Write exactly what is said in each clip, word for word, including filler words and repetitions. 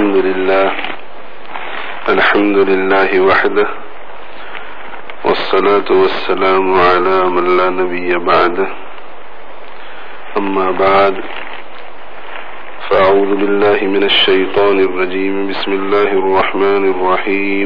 الحمد لله الحمد لله وحده والصلاة والسلام على من لا نبي بعده أما بعد فأعوذ بالله من الشيطان الرجيم بسم الله الرحمن الرحيم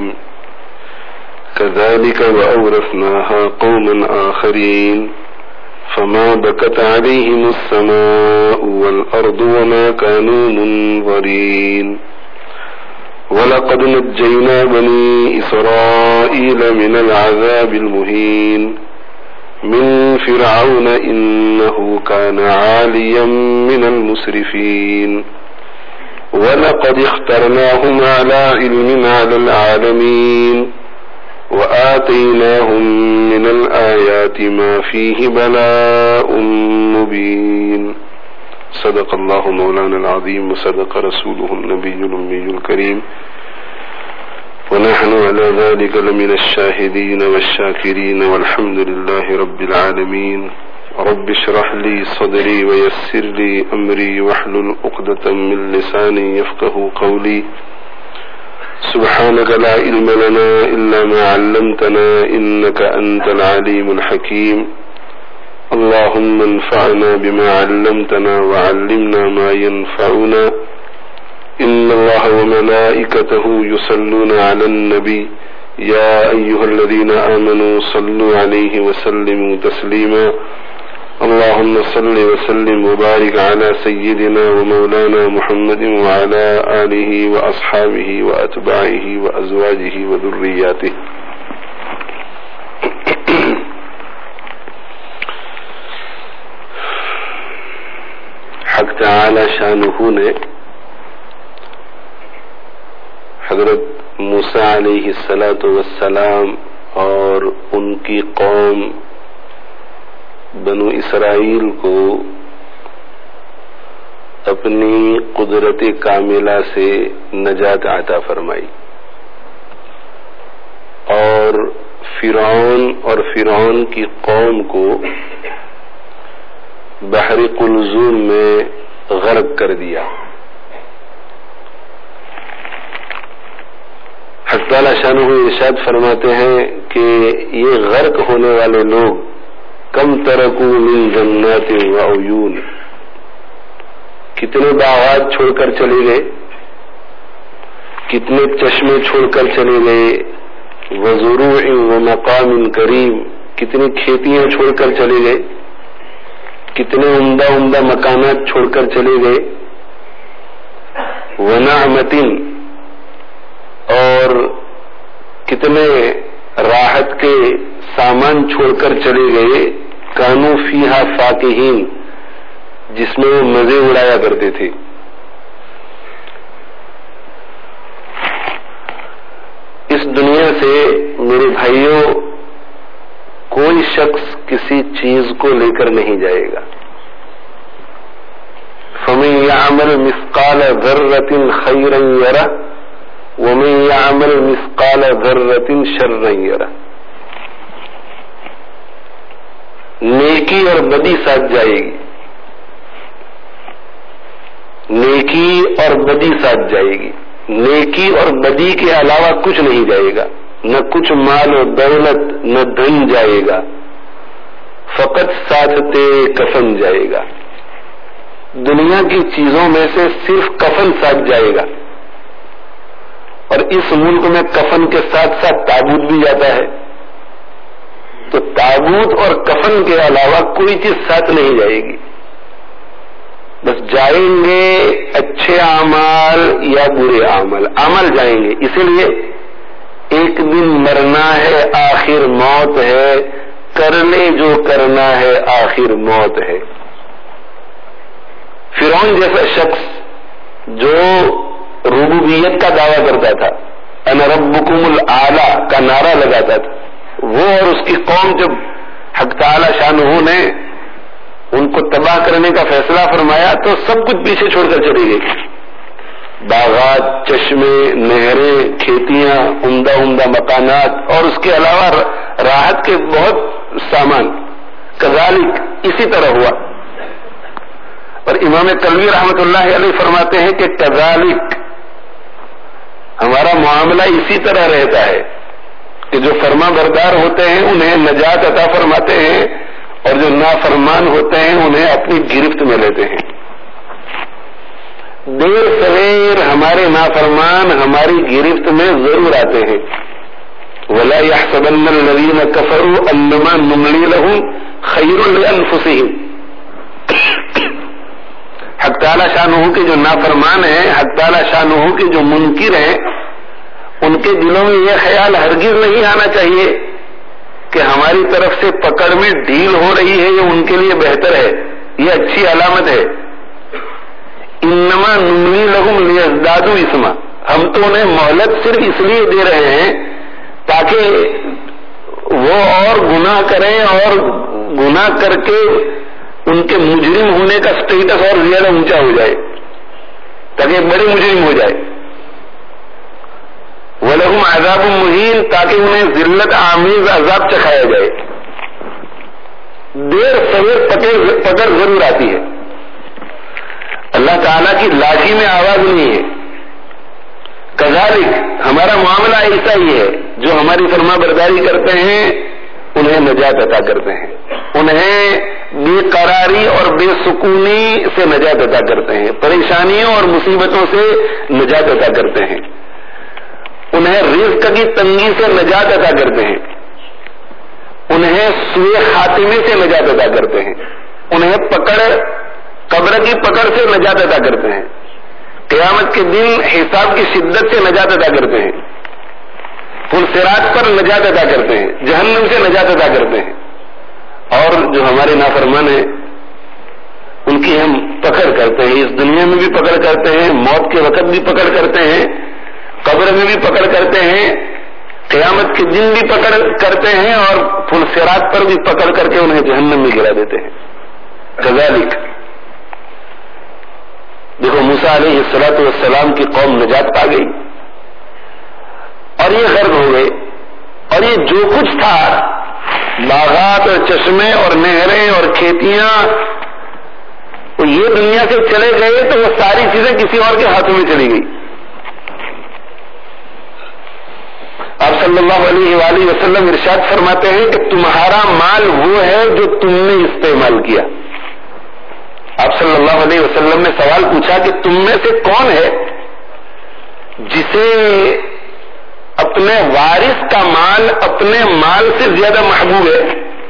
كذلك وأورثناها قوما آخرين فما بكت عليهم السماء والأرض وما كانوا منظرين ولقد نجينا بني إسرائيل من العذاب المهين من فرعون إنه كان عاليا من المسرفين ولقد اخترناهم على علم على العالمين وآتيناهم من الآيات ما فيه بلاء مبين صدق الله مولانا العظيم وصدق رسوله النبي الأمي الكريم ونحن على ذلك لمن الشاهدين والشاكرين والحمد لله رب العالمين رب اشرح لي صدري ويسر لي أمري واحلل عقدة من لساني يفقه قولي سبحانك لا علم لنا إلا ما علمتنا إنك أنت العليم الحكيم اللهم انفعنا بما علمتنا وعلمنا ما ينفعنا إن الله وملائكته يصلون على النبي يا أيها الذين آمنوا صلوا عليه وسلموا تسليما اللهم صل وسلم وبارك على سيدنا ومولانا محمد وعلى آله وأصحابه وأتباعه وأزواجه وذرياته حق تعالی شانہ نے حضرت موسیٰ علیہ الصلاۃ والسلام اور ان کی قوم بنو اسرائیل کو اپنی قدرت کاملہ سے نجات عطا فرمائی اور فرعون اور فرعون کی قوم کو بحر قلزم میں غرق کر دیا. حق تعالی شانہ ارشاد فرماتے ہیں کہ یہ غرق ہونے والے لوگ کم ترکو من جنات و عیون، کتنے باغات چھوڑ کر چلے گئے، کتنے چشمے چھوڑ کر چلے گئے، وزروع و مقام کریم، کتنی کھیتیاں چھوڑ کر چلے گئے، کتنے عمدہ عمدہ مکانات چھوڑ کر چلے گئے، ونعمت، اور کتنے راحت کے سامان چھوڑ کر چلے گئے، کانو فیہا فاکہین، جس میں وہ مزے اڑایا کرتے تھے. اس دنیا سے میرے بھائیوں کوئی شخص کسی چیز کو لے کر نہیں جائے گا. فمن یعمل مثقال ذرۃ خیرا یرہ ومن یعمل مثقال ذرۃ شرا یرہ. نیکی اور بدی ساتھ جائے گی، نیکی اور بدی ساتھ جائے گی، نیکی اور بدی کے علاوہ کچھ نہیں جائے گا، نہ کچھ مال و دولت نہ دھن جائے گا، فقط ساتھ کفن جائے گا. دنیا کی چیزوں میں سے صرف کفن ساتھ جائے گا، اور اس ملک میں کفن کے ساتھ ساتھ تابوت بھی جاتا ہے، تو تابوت اور کفن کے علاوہ کوئی چیز ساتھ نہیں جائے گی. بس جائیں گے اچھے اعمال یا برے اعمال، عمل جائیں گے. اسی لیے ایک دن مرنا ہے آخر موت ہے، کرنے جو کرنا ہے آخر موت ہے. فرعون جیسا شخص جو ربوبیت کا دعویٰ کرتا تھا، انا ربکم الاعلی کا نعرہ لگاتا تھا، وہ اور اس کی قوم جب حق تعالی شانہ نے ان کو تباہ کرنے کا فیصلہ فرمایا تو سب کچھ پیچھے چھوڑ کر چلی گئی. باغات، چشمے، نہریں، کھیتیاں، عمدہ عمدہ مکانات اور اس کے علاوہ راحت کے بہت سامان. کذالک، اسی طرح ہوا. اور امام کلبی رحمۃ اللہ علیہ فرماتے ہیں کہ کذالک ہمارا معاملہ اسی طرح رہتا ہے کہ جو فرما بردار ہوتے ہیں انہیں نجات عطا فرماتے ہیں اور جو نافرمان ہوتے ہیں انہیں اپنی گرفت میں لیتے ہیں. دیر سویر ہمارے نافرمان ہماری گرفت میں ضرور آتے ہیں. وَلَا يَحْسَبَنَّ الَّذِينَ كَفَرُوا أَنَّمَا نُمْلِي لَهُمْ خَيْرٌ لِأَنفُسِهِمْ. حق تعالی شانہ کے جو نافرمان ہیں، حق تعالی شانہ کے جو منکر ہیں، ان کے دلوں میں یہ خیال ہرگز نہیں آنا چاہیے کہ ہماری طرف سے پکڑ میں ڈھیل ہو رہی ہے، یہ ان کے لیے بہتر ہے، یہ اچھی علامت ہے. انما نملی لہم لیزدادوا اثما، ہم تو انہیں مہلت صرف اس لیے دے رہے ہیں تاکہ وہ اور گناہ کریں اور گناہ کر کے ان کے مجرم ہونے کا سٹیٹس اور زیادہ اونچا ہو جائے، تاکہ ایک بڑے مجرم ہو جائے. وَلَهُمْ عَذَابٌ مُهِينٌ، تاکہ انہیں ذلت آمیز عذاب چکھایا جائے. دیر سویر پکڑ ضرور آتی ہے. اللہ تعالیٰ کی لاٹھی میں آواز نہیں ہے. کذالک، ہمارا معاملہ ایسا ہی ہے، جو ہماری فرما برداری کرتے ہیں انہیں نجات عطا کرتے ہیں، انہیں بے قراری اور بے سکونی سے نجات عطا کرتے ہیں، پریشانیوں اور مصیبتوں سے نجات عطا کرتے ہیں، انہیں رزق کی تنگی سے نجات عطا کرتے ہیں، انہیں سوء خاتمے سے نجات عطا کرتے ہیں، انہیں پکڑ قبر کی پکڑ سے نجات عطا کرتے ہیں، قیامت کے دن حساب کی شدت سے نجات عطا کرتے ہیں، پل صراط پر نجات عطا کرتے ہیں، جہنم سے نجات عطا کرتے ہیں. اور جو ہمارے نافرمان ہیں ان کی ہم پکڑ کرتے ہیں، اس دنیا میں بھی پکڑ کرتے ہیں، موت کے وقت بھی پکڑ کرتے ہیں، قبر میں بھی پکڑ کرتے ہیں، قیامت کے دن بھی پکڑ کرتے ہیں، اور پل صراط پر بھی پکڑ کر کے انہیں جہنم میں گرا دیتے ہیں. کذالک، دیکھو موسیٰ علیہ الصلوۃ والسلام کی قوم نجات پا گئی اور یہ غرق ہو گئے، اور یہ جو کچھ تھا، باغات اور چشمے اور نہریں اور کھیتیاں، وہ یہ دنیا سے چلے گئے تو وہ ساری چیزیں کسی اور کے ہاتھوں میں چلی گئی. آپ صلی اللہ علیہ وآلہ وسلم ارشاد فرماتے ہیں کہ تمہارا مال وہ ہے جو تم نے استعمال کیا. آپ صلی اللہ علیہ وسلم نے سوال پوچھا کہ تم میں سے کون ہے جسے اپنے وارث کا مال اپنے مال سے زیادہ محبوب ہے؟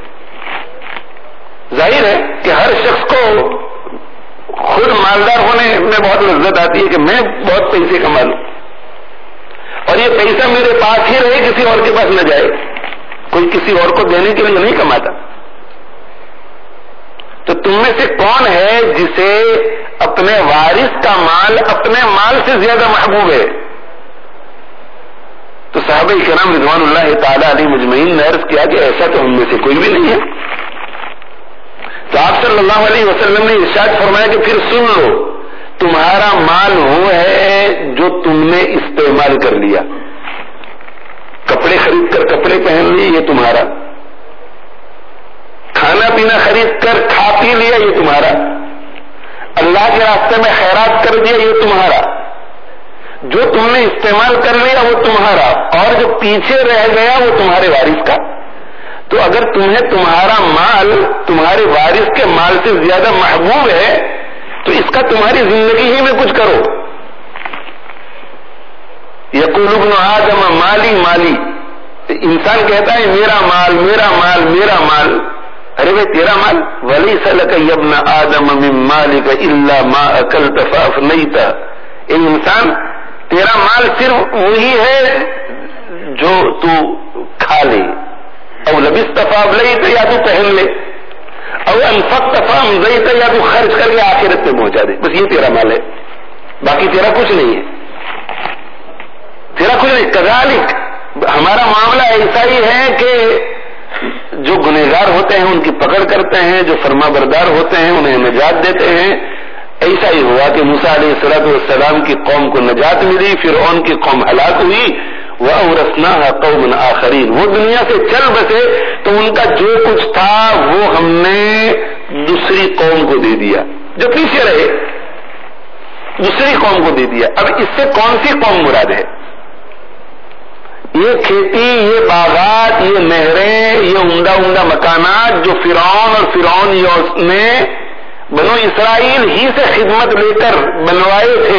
ظاہر ہے کہ ہر شخص کو خود مالدار ہونے میں بہت لذت آتی ہے کہ میں بہت پیسے کما لوں اور یہ پیسہ میرے پاس ہی رہے، کسی اور کے پاس نہ جائے، کوئی کسی اور کو دینے کے لیے نہیں کماتا. تو تم میں سے کون ہے جسے اپنے وارث کا مال اپنے مال سے زیادہ محبوب ہے؟ تو صحابہ کرام رضوان اللہ تعالی علیہ مجمعین نے عرض کیا کہ ایسا تو ہم میں سے کوئی بھی نہیں ہے. تو آپ صلی اللہ علیہ وسلم نے ارشاد فرمایا کہ پھر سن لو، تمہارا مال وہ ہے جو تم نے استعمال کر لیا. کپڑے خرید کر کپڑے پہن لیے، یہ تمہارا. کھانا پینا خرید کر کھا پی لیا، یہ تمہارا. اللہ کے راستے میں خیرات کر دیا، یہ تمہارا. جو تم نے استعمال کر لیا وہ تمہارا، اور جو پیچھے رہ گیا وہ تمہارے وارث کا. تو اگر تمہیں تمہارا مال تمہارے وارث کے مال سے زیادہ محبوب ہے تو اس کا تمہاری زندگی ہی میں کچھ کرو. یقول ابن آدم مالی مالی، انسان کہتا ہے میرا مال میرا مال میرا مال. ارے بھائی تیرا مال، ولیس لک یا ابن آدم من مالک الا ما اکلت فافنیت. اے انسان، تیرا مال صرف وہی ہے جو تو کھا لے، او لبست فابلیت، یا تو پہن لے، او انفقت فامضیت، یا تو خرچ کر کے آخرت میں پہنچا دے. بس یہ تیرا مال ہے، باقی تیرا کچھ نہیں ہے، تیرا کچھ نہیں. کذالک، ہمارا معاملہ ایسا ہی ہے کہ جو گنہگار ہوتے ہیں ان کی پکڑ کرتے ہیں، جو فرما بردار ہوتے ہیں انہیں نجات دیتے ہیں. ایسا ہی ہوا کہ موسیٰ علیہ الصلوۃ والسلام کی قوم کو نجات ملی، فرعون کی قوم ہلاک ہوئی. وَأَوْرَثْنَاهَا قَوْمًا آخَرِينَ، وہ دنیا سے چل بسے تو ان کا جو کچھ تھا وہ ہم نے دوسری قوم کو دے دیا، جو پیچھے رہے دوسری قوم کو دے دیا. اب اس سے کون سی قوم مراد ہے؟ یہ کھیتی، یہ باغات، یہ نہریں، یہ عمدہ عمدہ مکانات جو فرعون اور فرعون نے بنو اسرائیل ہی سے خدمت لے کر بنوائے تھے،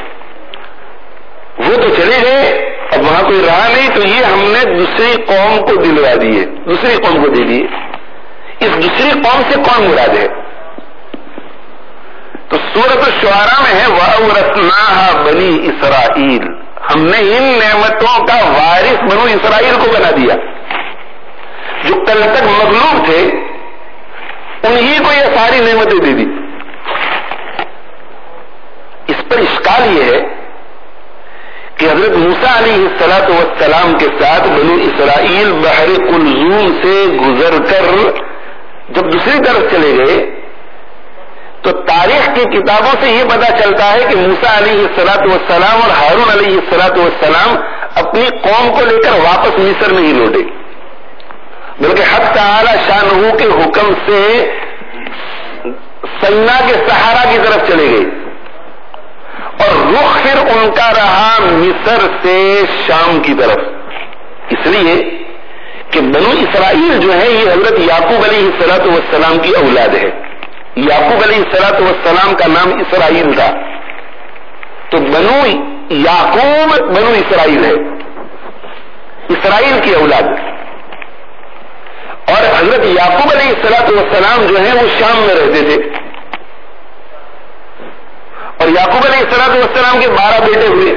وہ تو چلے گئے، اب وہاں کوئی رہا نہیں، تو یہ ہم نے دوسری قوم کو دلوا دیے، دوسری قوم کو دے دیے۔ اس دوسری قوم سے کون مراد ہے؟ تو سورۃ الشعراء میں ہے وَأَوْرَثْنَاهَا بَنِي اسرائیل، ہم نے ان نعمتوں کا وارث بنو اسرائیل کو بنا دیا، جو کل تک مغلوب تھے انہی کو یہ ساری نعمتیں دے دی۔ اس پر اشکال یہ ہے کہ حضرت موسیٰ علیہ الصلوۃ والسلام کے ساتھ بنو اسرائیل بحر قلزوم سے گزر کر جب دوسری طرف چلے گئے تو تاریخ کی کتابوں سے یہ پتہ چلتا ہے کہ موسیٰ علیہ الصلوۃ والسلام اور ہارون علیہ الصلوۃ والسلام اپنی قوم کو لے کر واپس مصر نہیں لوٹے، بلکہ حق تعالی شانہ کے حکم سے سینا کے صحرا کی طرف چلے گئے، اور رخ پھر ان کا رہا مصر سے شام کی طرف، اس لیے کہ بنو اسرائیل جو ہے یہ حضرت یعقوب علیہ الصلوۃ والسلام کی اولاد ہے۔ یعقوب علیہ الصلوۃ والسلام کا نام اسرائیل تھا، تو بنو یعقوب بنو اسرائیل ہے، اسرائیل کی اولاد، اور حضرت یعقوب علیہ الصلوۃ والسلام جو ہیں وہ شام میں رہتے تھے، اور یعقوب علیہ الصلوۃ والسلام کے بارہ بیٹے ہوئے۔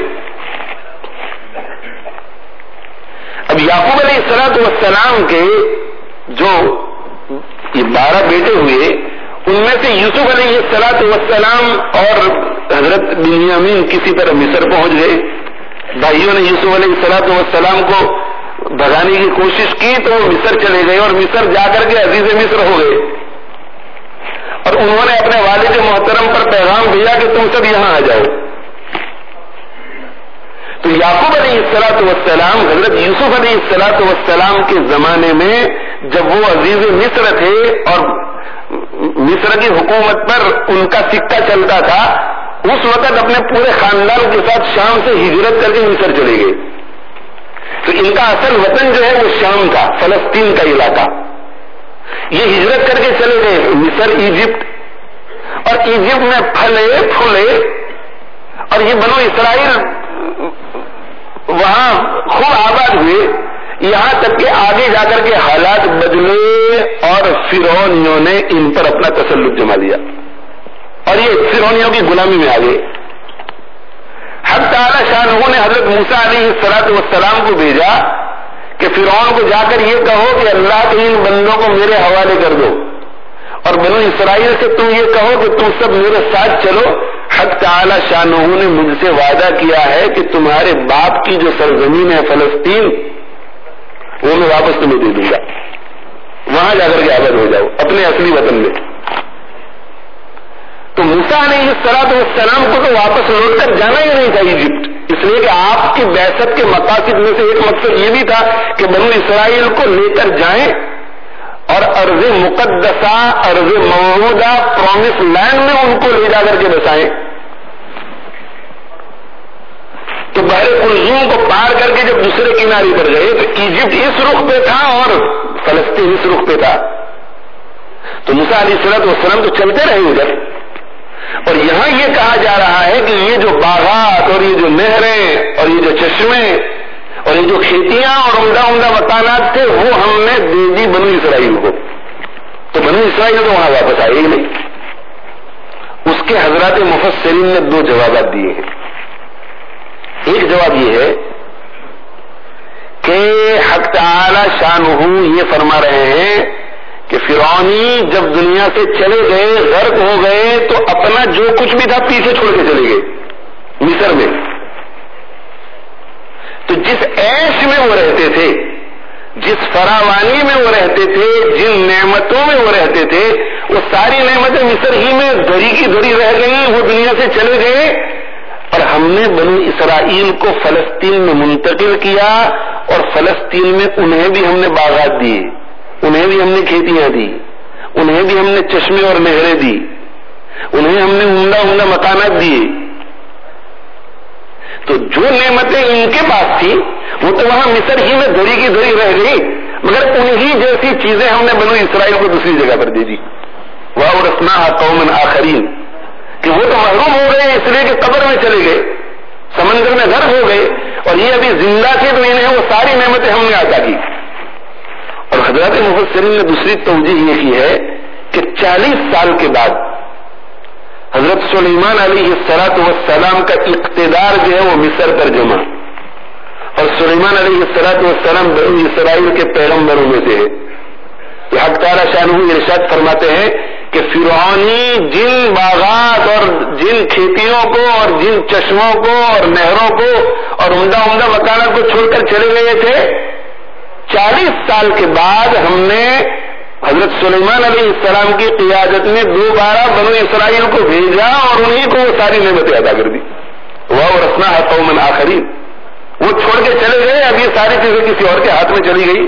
اب یعقوب علیہ الصلوۃ والسلام کے جو یہ بارہ بیٹے ہوئے ان میں سے یوسف علیہ الصلوۃ والسلام اور حضرت بنیامین کسی طرح مصر پہنچ گئے۔ بھائیوں نے یوسف علیہ الصلوۃ والسلام کو بھگانے کی کوشش کی تو وہ مصر چلے گئے، اور مصر جا کر کے عزیز مصر ہو گئے، اور انہوں نے اپنے والد محترم پر پیغام بھیجا کہ تم سب یہاں آ جاؤ۔ تو یعقوب علیہ الصلوۃ والسلام حضرت یوسف علیہ الصلوۃ والسلام کے زمانے میں جب وہ عزیز مصر تھے اور مصر کی حکومت پر ان کا سکہ چلتا تھا، اس وقت اپنے پورے خاندان کے ساتھ شام سے ہجرت کر کے مصر چلے گئے۔ تو ان کا اصل وطن جو ہے وہ شام تھا، فلسطین کا علاقہ، یہ ہجرت کر کے چلے گئے مصر، ایجپٹ، اور ایجپٹ میں پھلے پھولے، اور یہ بنو اسرائیل وہاں خوب آباد ہوئے، یہاں تک کہ آگے جا کر کے حالات بدلے اور فرعونیوں نے ان پر اپنا تسلط جما لیا، اور یہ فرعونیوں کی غلامی میں آ گئے۔ حق تعالی شانہ نے حضرت موسیٰ علیہ الصلوۃ والسلام کو بھیجا کہ فرعون کو جا کر یہ کہو کہ اللہ کے ان بندوں کو میرے حوالے کر دو، اور بنو اسرائیل سے تم یہ کہو کہ تم سب میرے ساتھ چلو، حق تعالی شانہ نے مجھ سے وعدہ کیا ہے کہ تمہارے باپ کی جو سرزمین ہے فلسطین وہ میں واپس تمہیں دے دوں گا، وہاں جا کر کے آباد ہو جاؤ اپنے اصلی وطن میں۔ تو موسیٰ علیہ الصلوۃ والسلام کو تو واپس لوٹ کر جانا ہی نہیں تھا ایجپٹ، اس لیے کہ آپ کی بعثت کے مقاصد میں سے ایک مقصد یہ بھی تھا کہ بنو اسرائیل کو لے کر جائیں اور ارض مقدسہ، ارض موعودہ، پرومس لینڈ میں ان کو لے جا کر کے بسائیں۔ تو بحر قلزوم کو پار کر کے جب دوسرے کنارے پر گئے تو ایجپٹ اس رخ پہ تھا اور فلسطین اس رخ پہ تھا، تو موسیٰ علیہ الصلوۃ والسلام تو چلتے رہے ادھر، اور یہاں یہ کہا جا رہا ہے کہ یہ جو باغات اور یہ جو نہریں اور یہ جو چشمے اور یہ جو کھیتیاں اور عمدہ عمدہ مکانات تھے وہ ہم نے دے دی بنو اسرائیل کو، تو بنو اسرائیل تو وہاں واپس آئے ہی نہیں۔ اس کے حضرات مفسرین نے دو جوابات دیے ہیں۔ ایک جواب یہ ہے کہ حق تعالی شانہ یہ فرما رہے ہیں کہ فرعونی جب دنیا سے چلے گئے، غرق ہو گئے، تو اپنا جو کچھ بھی تھا پیچھے چھوڑ کے چلے گئے مصر میں، تو جس عیش میں وہ رہتے تھے، جس فراوانی میں وہ رہتے تھے، جن نعمتوں میں وہ رہتے تھے، وہ ساری نعمتیں مصر ہی میں دھری کی دھری رہ گئی، وہ دنیا سے چلے گئے، اور ہم نے بنو اسرائیل کو فلسطین میں منتقل کیا، اور فلسطین میں انہیں بھی ہم نے باغات دیے، انہیں بھی ہم نے کھیتیاں دی، انہیں بھی ہم نے چشمے اور نہریں دی، انہیں ہم نے عمدہ عمدہ مکانات دیے۔ تو جو نعمتیں ان کے پاس تھی وہ تو وہاں مصر ہی میں دھری کی دھری رہ گئی، مگر انہی جیسی چیزیں ہم نے بنو اسرائیل کو دوسری جگہ پر دے دی. وَأَوْرَثْنَاهَا قَوْمًا آخَرِينَ کہ وہ تو محروم ہو گئے اس لیے کہ قبر میں چلے گئے، سمندر میں غرق ہو گئے، اور یہ ابھی زندہ تھے تو انہیں وہ ساری نعمتیں ہم نے عطا کی. اور حضرات مفسرین نے دوسری توجیہ یہ کی ہے کہ چالیس سال کے بعد حضرت سلیمان علیہ الصلوۃ والسلام کا اقتدار جو ہے وہ مصر پر جمع، اور سلیمان علیہ الصلوۃ والسلام بنی اسرائیل کے پیغمبروں میں سے ہے. تو حق تعالی شانہ ارشاد فرماتے ہیں کہ فرعونی جن باغات اور جن کھیتیوں کو اور جن چشموں کو اور نہروں کو اور عمدہ عمدہ مکانات کو چھوڑ کر چلے گئے تھے، چالیس سال کے بعد ہم نے حضرت سلیمان علیہ السلام کی قیادت میں دوبارہ بنو اسرائیل کو بھیجا اور انہیں کو وہ ساری نعمتیں ادا کر دی. وَأَوْرَثْنَاهَا قَوْمًا آخَرِينَ وہ چھوڑ کے چلے گئے، اب یہ ساری چیزیں کسی اور کے ہاتھ میں چلی گئی.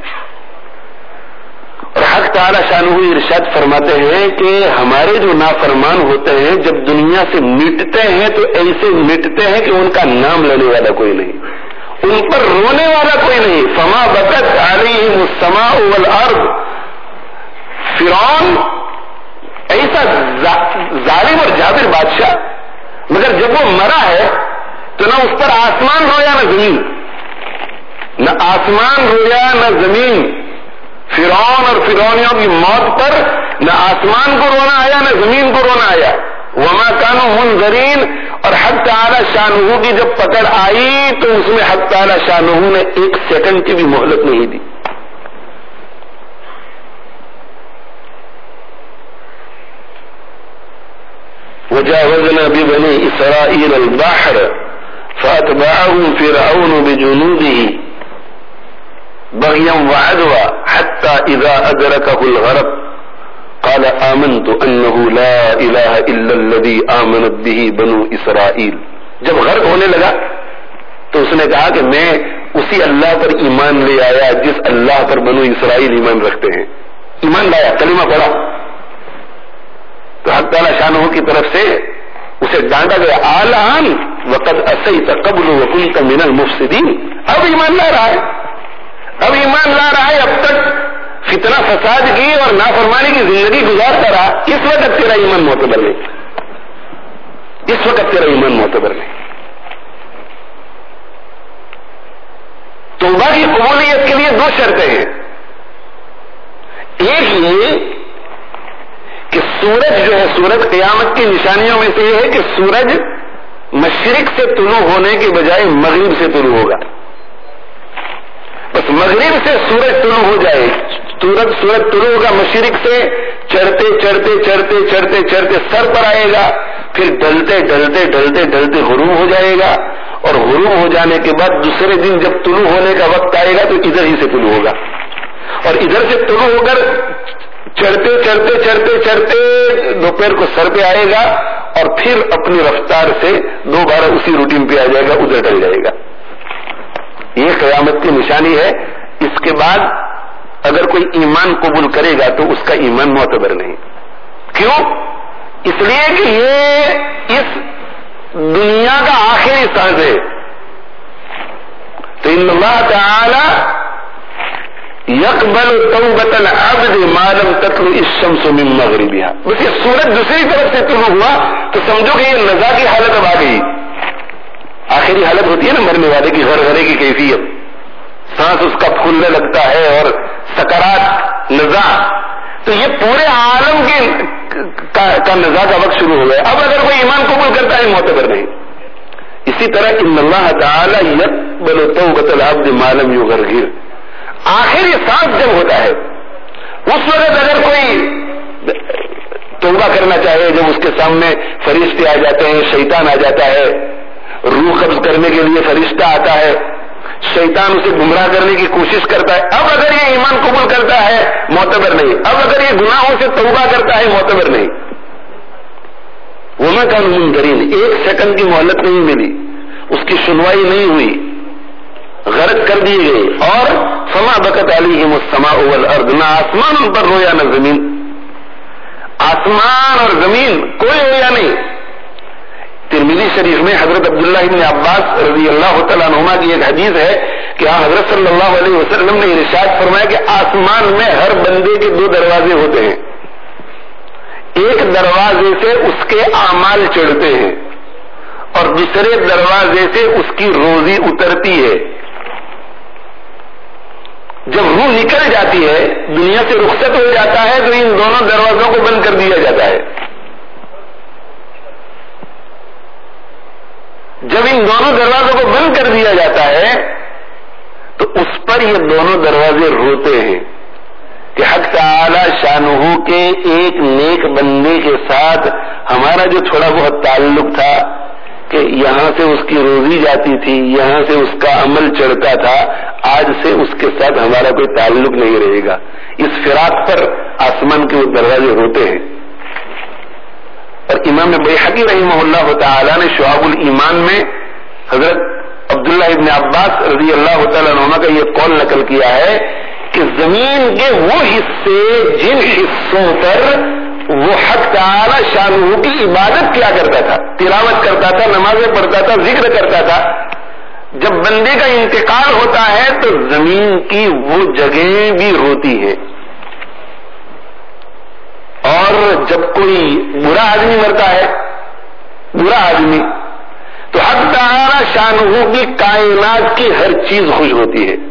اور حق تعالی شانہ ارشاد فرماتے ہیں کہ ہمارے جو نافرمان ہوتے ہیں جب دنیا سے مٹتے ہیں تو ایسے مٹتے ہیں کہ ان کا نام لینے والا کوئی نہیں، ان پر رونے والا کوئی نہیں. فما بکت علیہم السماء والارض فرعون ایسا ظالم اور جابر بادشاہ، مگر جب وہ مرا ہے تو نہ اس پر آسمان رویا نہ زمین، نہ آسمان رویا نہ زمین. فرعون اور فرعونیوں کی موت پر نہ آسمان کو رونا آیا نہ زمین کو رونا آیا. وما كانوا منذرین. اور حق تعالی شانہ کی جب پکڑ آئی تو اس میں حق تعالی شانہ نے ایک سیکنڈ کی بھی مہلت نہیں دی. وجاوزنا ببني إسرائيل البحر فأتبعهم فرعون بجنوده بغيا وعدوا حتى إذا أدركه الغرق قال آمنت أنه لا إله إلا الذي آمنت به بنو إسرائيل. جب غرق ہونے لگا تو اس نے کہا کہ میں اسی اللہ پر ایمان لے آیا جس اللہ پر بنو اسرائیل ایمان رکھتے ہیں. ایمان لایا، کلمہ پڑھا. تو حق تعالی شانہ کی طرف سے اسے ڈانٹا گیا، آلان وقد عصیت قبل وکنت من المفسدین. اب ایمان لا رہا ہے، اب ایمان لا رہا ہے، اب تک فتنہ فساد کی اور نافرمانی کی زندگی گزارتا رہا. اس وقت تیرا ایمان معتبر نہیں، اس وقت تیرا ایمان معتبر نہیں. توبہ کی قبولیت کے لیے دو شرطیں ہیں. ایک یہ کہ سورج جو ہے، سورج قیامت کی نشانیوں میں سے یہ ہے کہ سورج مشرق سے طلوع ہونے کے بجائے مغرب سے طلوع ہوگا. بس مغرب سے سورج طلوع ہو جائے، سورج سورج طلوع ہوگا مشرق سے، چڑھتے چڑھتے چڑھتے چڑھتے چڑھتے سر پر آئے گا، پھر ڈلتے ڈلتے ڈلتے ڈلتے غروب ہو جائے گا، اور غروب ہو جانے کے بعد دوسرے دن جب طلوع ہونے کا وقت آئے گا تو ادھر ہی سے طلوع ہوگا، اور ادھر سے طلوع ہو کر چڑھتے چڑھتے چڑھتے چڑھتے دوپہر کو سر پہ آئے گا، اور پھر اپنی رفتار سے دوبارہ اسی روٹین پہ آ جائے گا، ادھر ڈل جائے گا. یہ قیامت کی نشانی ہے. اس کے بعد اگر کوئی ایمان قبول کرے گا تو اس کا ایمان معتبر نہیں. کیوں؟ اس لیے کہ یہ اس دنیا کا آخری سانس ہے. تو ان اللہ تعالی یقبل توبۃ العبد ما لم تطلع الشمس من مغربها. بس یہ سورج دوسری طرف سے طلوع ہوا تو سمجھو کہ یہ نزا کی حالت اب آ گئی. آخری حالت ہوتی ہے نا مرنے والے کی، غرغرے کی کیفیت، سانس اس کا پھولنے لگتا ہے اور سکرات نزا. تو یہ پورے عالم کے کا, کا نزا کا وقت شروع ہو گیا. اب اگر کوئی ایمان قبول کرتا ہے معتبر نہیں. اسی طرح ان اللہ تعالی یقبل توبۃ العبد ما لم یغرغر. آخری سانس جب ہوتا ہے اس وقت اگر کوئی توبہ کرنا چاہے، جب اس کے سامنے فرشتے آ جاتے ہیں، شیطان آ جاتا ہے، روح قبض کرنے کے لیے فرشتہ آتا ہے، شیطان اسے گمراہ کرنے کی کوشش کرتا ہے، اب اگر یہ ایمان قبول کرتا ہے معتبر نہیں. اب اگر یہ گناہوں سے توبہ کرتا ہے معتبر نہیں. وما كانوا منذرین. ایک سیکنڈ کی مہلت نہیں ملی، اس کی سنوائی نہیں ہوئی، غرق کر دیے گئے. اور فما بکت علیہم السماء والارض. نہ آسمان ان پر رویا نہ زمین. آسمان اور زمین کوئی رویا نہیں. ترمذی شریف میں حضرت عبداللہ ابن عباس رضی اللہ تعالیٰ عنہما کی ایک حدیث ہے کہ ہاں حضرت صلی اللہ علیہ وسلم نے ارشاد فرمایا کہ آسمان میں ہر بندے کے دو دروازے ہوتے ہیں. ایک دروازے سے اس کے اعمال چڑھتے ہیں اور دوسرے دروازے سے اس کی روزی اترتی ہے. جب روح نکل جاتی ہے, دنیا سے رخصت ہو جاتا ہے, تو ان دونوں دروازوں کو بند کر دیا جاتا ہے. جب ان دونوں دروازوں کو بند کر دیا جاتا ہے تو اس پر یہ دونوں دروازے روتے ہیں کہ حق تعالی شانہ کے ایک نیک بندے کے ساتھ ہمارا جو تھوڑا بہت تعلق تھا کہ یہاں سے اس کی روزی جاتی تھی, یہاں سے اس کا عمل چڑھتا تھا, آج سے اس کے ساتھ ہمارا کوئی تعلق نہیں رہے گا. اس فراق پر آسمان کے وہ دروازے روتے ہیں. اور امام بیہقی رحمہ اللہ تعالی نے شعب الایمان میں حضرت عبداللہ ابن عباس رضی اللہ تعالیٰ عنہ کا یہ قول نقل کیا ہے کہ زمین کے وہ حصے جن حصوں پر وہ حق تعالی شانہ کی عبادت کیا کرتا تھا, تلاوت کرتا تھا, نمازیں پڑھتا تھا, ذکر کرتا تھا, جب بندے کا انتقال ہوتا ہے تو زمین کی وہ جگہیں بھی روتی ہیں. اور جب کوئی برا آدمی مرتا ہے, برا آدمی, تو حق تعالی شانہ کی کائنات کی ہر چیز خوش ہوتی ہے.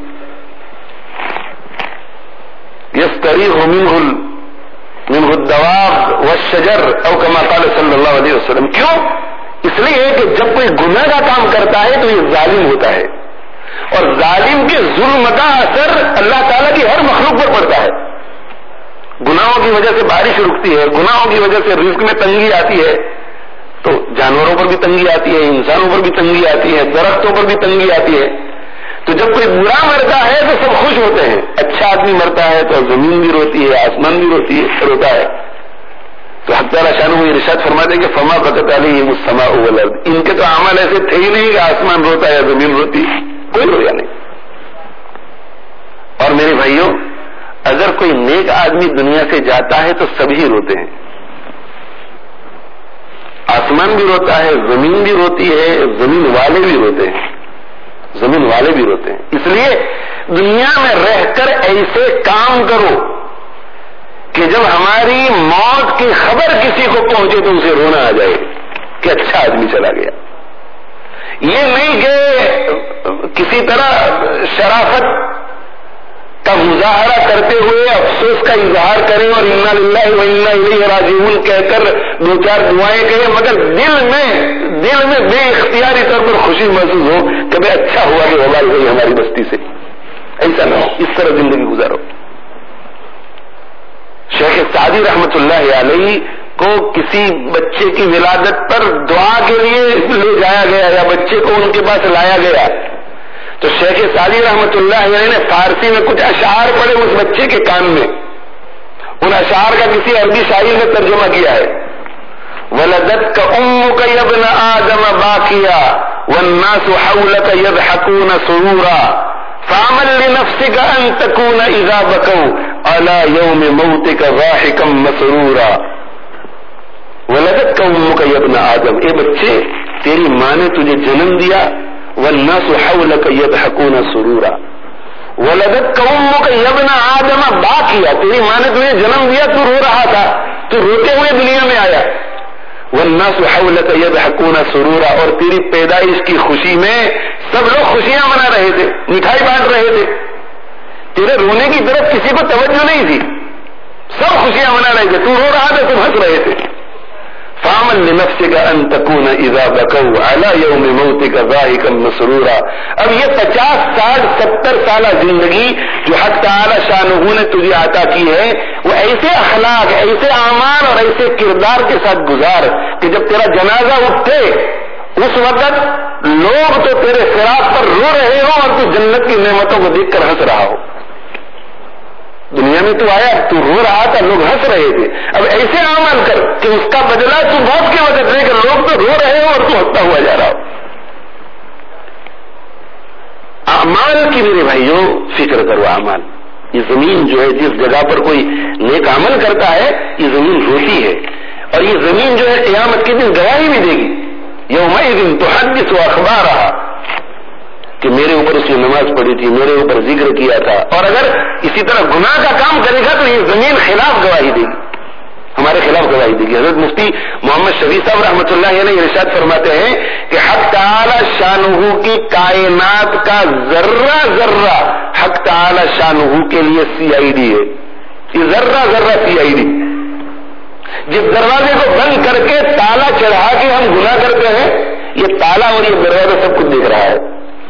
یستریح منہ منہ الدواب والشجر او کما قال صلی اللہ علیہ وسلم. کیوں؟ اس لیے کہ جب کوئی گناہ کا کام کرتا ہے تو یہ ظالم ہوتا ہے, اور ظالم کے ظلم کا اثر اللہ تعالیٰ کی ہر مخلوق پر پڑتا ہے. گناہوں کی وجہ سے بارش رکتی ہے, گناہوں کی وجہ سے رزق میں تنگی آتی ہے, تو جانوروں پر بھی تنگی آتی ہے, انسانوں پر بھی تنگی آتی ہے, درختوں پر بھی تنگی آتی ہے. تو جب کوئی برا مرتا ہے تو سب خوش ہوتے ہیں, اچھا آدمی مرتا ہے تو زمین بھی روتی ہے, آسمان بھی روتی ہے روتا ہے. تو حق تعالی شانہ یہ ارشاد فرماتے ہیں کہ فما بقت علیہم السماء والارض, ان کے تو اعمال ایسے تھے ہی نہیں کہ آسمان روتا ہے یا زمین روتی, کوئی رویا نہیں. اور میرے بھائیوں, اگر کوئی نیک آدمی دنیا سے جاتا ہے تو سبھی روتے ہیں. آسمان بھی روتا ہے, زمین بھی روتی ہے, زمین والے بھی روتے ہیں, زمین والے بھی روتے ہیں. اس لیے دنیا میں رہ کر ایسے کام کرو کہ جب ہماری موت کی خبر کسی کو پہنچے تو اسے رونا آ جائے کہ اچھا آدمی چلا گیا. یہ نہیں کہ کسی طرح شرافت کا مظاہرہ کرتے ہوئے افسوس کا اظہار کریں اور انا للہ و انا الیہ راجعون کہہ کر دو چار دعائیں کریں, مگر دل میں دل میں بے اختیاری طور پر خوشی محسوس ہو کہ بھائی اچھا ہوا کہ وبال گئی ہماری بستی سے. ایسا نہ ہو, اس طرح زندگی گزارو. شیخ سعدی رحمت اللہ علیہ کو کسی بچے کی ولادت پر دعا کے لیے لے جایا گیا یا بچے کو ان کے پاس لایا گیا, تو شیخ سعدی رحمت اللہ علیہ نے فارسی میں کچھ اشعار پڑھے اس بچے کے کان میں. ان اشعار کا کسی عربی شاعر نے ترجمہ کیا ہے, ولدتک امک یا ابن آدم باکیا والناس حولک یضحکون سرورا فعمل لنفسک ان تکون اذا بکوا علی یوم موتک ضاحکا مسرورا. ولدتک امک یا ابن آدم, اے بچے تیری ماں نے تجھے جنم دیا, والناس حولک یضحکون سرورا. ولدتک امک یا ابن آدم باکیا, تیری ماں نے تجھے جنم دیا, تو رو رہا تھا, تو روتے ہوئے دنیا میں آیا. والناس حولک یضحکون سرورا, اور تیری پیدائش کی خوشی میں سب لوگ خوشیاں منا رہے تھے, مٹھائی بانٹ رہے تھے. تیرے رونے کی طرف کسی کو توجہ نہیں تھی, سب خوشیاں منا رہے تھے, تو رو رہا تھا, تم ہنس رہے تھے. فعمل لنفسک ان تکون اذا بکوا علی یوم موتک ضاحکا مسرورا. اب یہ پچاس ساٹھ ستر سالہ زندگی جو حق تعالی شانہ نے تجھے عطا کی ہے, وہ ایسے اخلاق, ایسے اعمال اور ایسے کردار کے ساتھ گزار کہ جب تیرا جنازہ اٹھے اس وقت لوگ تو تیرے فراق پر رو رہے ہو اور تو جنت کی نعمتوں کو دیکھ کر ہنس رہا ہو. دنیا میں تو آیا, تو رو رہا تھا, لوگ ہنس رہے تھے. اب ایسے عمل کر کہ اس کا بدلہ تو موت کے وقت دے کر لوگ تو رو رہے ہو اور تو ہنستا ہوا جا رہا ہو. اعمال کی میرے بھائیوں فکر کرو. اعمال, یہ زمین جو ہے جس جگہ پر کوئی نیک عمل کرتا ہے یہ زمین روتی ہے, اور یہ زمین جو ہے قیامت کے دن گواہی بھی دے گی یومئذ تحدث اخبارها کہ میرے اوپر اس نے نماز پڑھی تھی، میرے اوپر ذکر کیا تھا. اور اگر اسی طرح گناہ کا کام کرے گا تو یہ زمین خلاف گواہی دے گی، ہمارے خلاف گواہی دے گی. حضرت مفتی محمد شفیع صاحب رحمۃ اللہ علیہ ارشاد فرماتے ہیں کہ حق تعالی شانہ کی کائنات کا ذرہ ذرہ حق تعالی شانہ کے لیے سی آئی ڈی ہے. یہ ذرہ ذرہ سی آئی ڈی، جس دروازے کو بند کر کے تالا چڑھا کے ہم گناہ کرتے ہیں، یہ تالا اور یہ دروازہ سب کچھ دیکھ رہا ہے.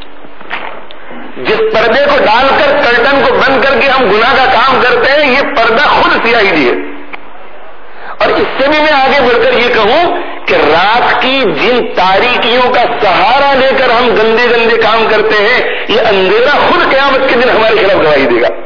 جس پردے کو ڈال کر کرٹن کو بند کر کے ہم گناہ کا کام کرتے ہیں، یہ پردہ خود سی آئی ڈی ہے. اور اس سے بھی میں آگے بڑھ کر یہ کہوں کہ رات کی جن تاریکیوں کا سہارا لے کر ہم گندے گندے کام کرتے ہیں، یہ اندھیرا خود قیامت کے دن ہمارے خلاف گواہی دے گا.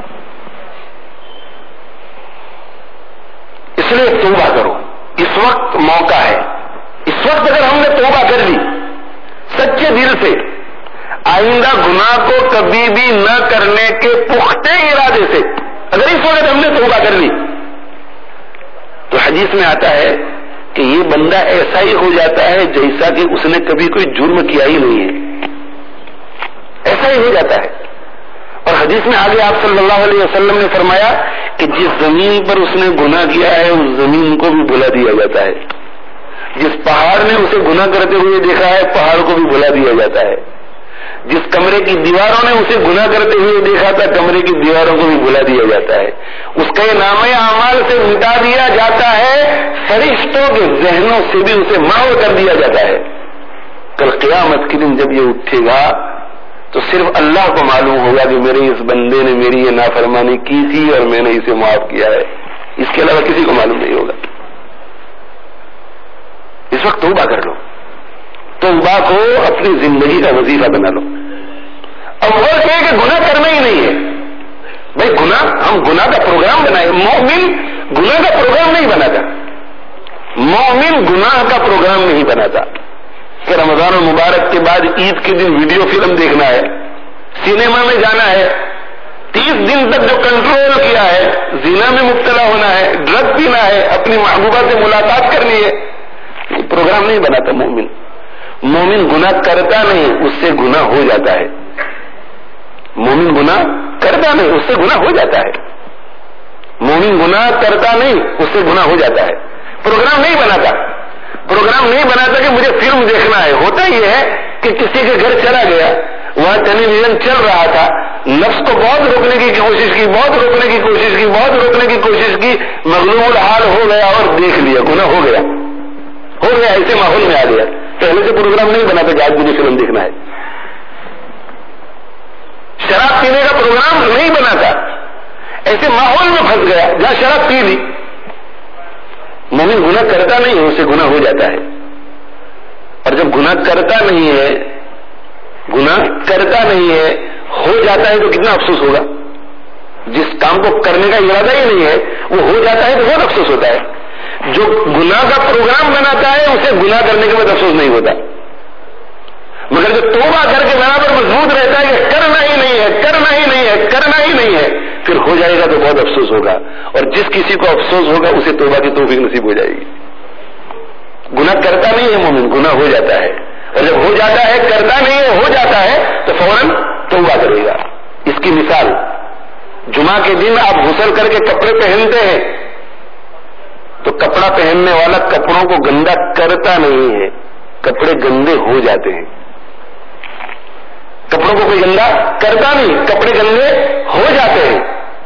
اس لیے توبہ کرو، اس وقت موقع ہے. اس وقت اگر ہم نے توبہ کر لی سچے دل سے، آئندہ گناہ کو کبھی بھی نہ کرنے کے پختہ ارادے سے اگر اس وقت ہم نے توبہ کر لی، تو حدیث میں آتا ہے کہ یہ بندہ ایسا ہی ہو جاتا ہے جیسا کہ اس نے کبھی کوئی جرم کیا ہی نہیں ہے، ایسا ہی ہو جاتا ہے. اور حدیث میں آگے آپ صلی اللہ علیہ وسلم نے فرمایا کہ جس زمین پر اس نے گناہ کیا ہے اس زمین کو بھی بھلا دیا جاتا ہے. جس پہاڑ نے اسے گناہ کرتے ہوئے دیکھا ہے پہاڑ کو بھی بھلا دیا جاتا ہے. جس کمرے کی دیواروں نے اسے گناہ کرتے ہوئے دیکھا تھا کمرے کی دیواروں کو بھی بھلا دیا جاتا ہے. اس کا یہ نامہ اعمال سے مٹا دیا جاتا ہے، فرشتوں کے ذہنوں سے بھی اسے محو کر دیا جاتا ہے. کل قیامت کے دن جب یہ اٹھے گا تو صرف اللہ کو معلوم ہوگا کہ میرے اس بندے نے میری یہ نافرمانی کی تھی اور میں نے اسے معاف کیا ہے. اس کے علاوہ کسی کو معلوم نہیں ہوگا. اس وقت توبہ کر لو، توبہ کو اپنی زندگی کا وظیفہ بنا لو. اب وہ کہ گناہ کرنا ہی نہیں ہے. بھائی گناہ، ہم گناہ کا پروگرام بنائے. مومن گناہ کا پروگرام نہیں بناتا، مومن گناہ کا پروگرام نہیں بناتا کہ رمضان المبارک کے بعد عید کے دن ویڈیو فلم دیکھنا ہے، سینما میں جانا ہے، تیس دن تک جو کنٹرول کیا ہے، زنا میں مبتلا ہونا ہے، ڈرگ پینا ہے، اپنی محبوبہ سے ملاقات کرنی ہے. یہ پروگرام نہیں بناتا مومن. مومن گناہ کرتا نہیں، اس سے گناہ ہو جاتا ہے. مومن گناہ کرتا نہیں، اس سے گناہ ہو جاتا ہے. مومن گناہ کرتا نہیں، اس سے گناہ ہو جاتا ہے. پروگرام نہیں بناتا، پروگرام نہیں بناتا کہ مجھے فلم دیکھنا ہے. ہوتا یہ ہے کہ کسی کے گھر چلا گیا، وہاں ٹیلی ویژن چل رہا تھا، نفس کو بہت روکنے کی کوشش کی بہت روکنے کی کوشش کی بہت روکنے کی کوشش کی مغلوب الحال ہو گیا اور دیکھ لیا، گناہ ہو گیا ہو گیا ایسے ماحول میں آ گیا. پہلے سے پروگرام نہیں بناتا کہ آج مجھے فلم دیکھنا ہے. شراب پینے کا پروگرام نہیں بناتا، ایسے ماحول میں پھنس گیا جہاں شراب پی لی. مومن گناہ کرتا نہیں، اسے گناہ ہو جاتا ہے. اور جب گناہ کرتا نہیں ہے گناہ کرتا نہیں ہے ہو جاتا ہے تو کتنا افسوس ہوگا. جس کام کو کرنے کا ارادہ ہی نہیں ہے وہ ہو جاتا ہے تو بہت افسوس ہوتا ہے. جو گناہ کا پروگرام بناتا ہے اسے گناہ کرنے کے بعد افسوس نہیں ہوتا، مگر جو توبہ کر کے برابر مضبوط رہتا ہے کہ کرنا ہی نہیں ہے کرنا ہی نہیں ہے کرنا ہی نہیں ہے، پھر ہو جائے گا تو بہت افسوس ہوگا. اور جس کسی کو افسوس ہوگا اسے توبہ کی توفیق نصیب ہو جائے گی. گناہ کرتا نہیں ہے مومن، گناہ ہو جاتا ہے. اور جب ہو جاتا ہے، کرتا نہیں ہے ہو جاتا ہے تو فوراً توبہ کرے گا. اس کی مثال، جمعہ کے دن آپ غسل کر کے کپڑے پہنتے ہیں تو کپڑا پہننے والا کپڑوں کو گندا کرتا نہیں ہے، کپڑے گندے ہو جاتے ہیں. کپڑوں کو کوئی گندا کرتا نہیں، کپڑے گندے ہو جاتے ہیں.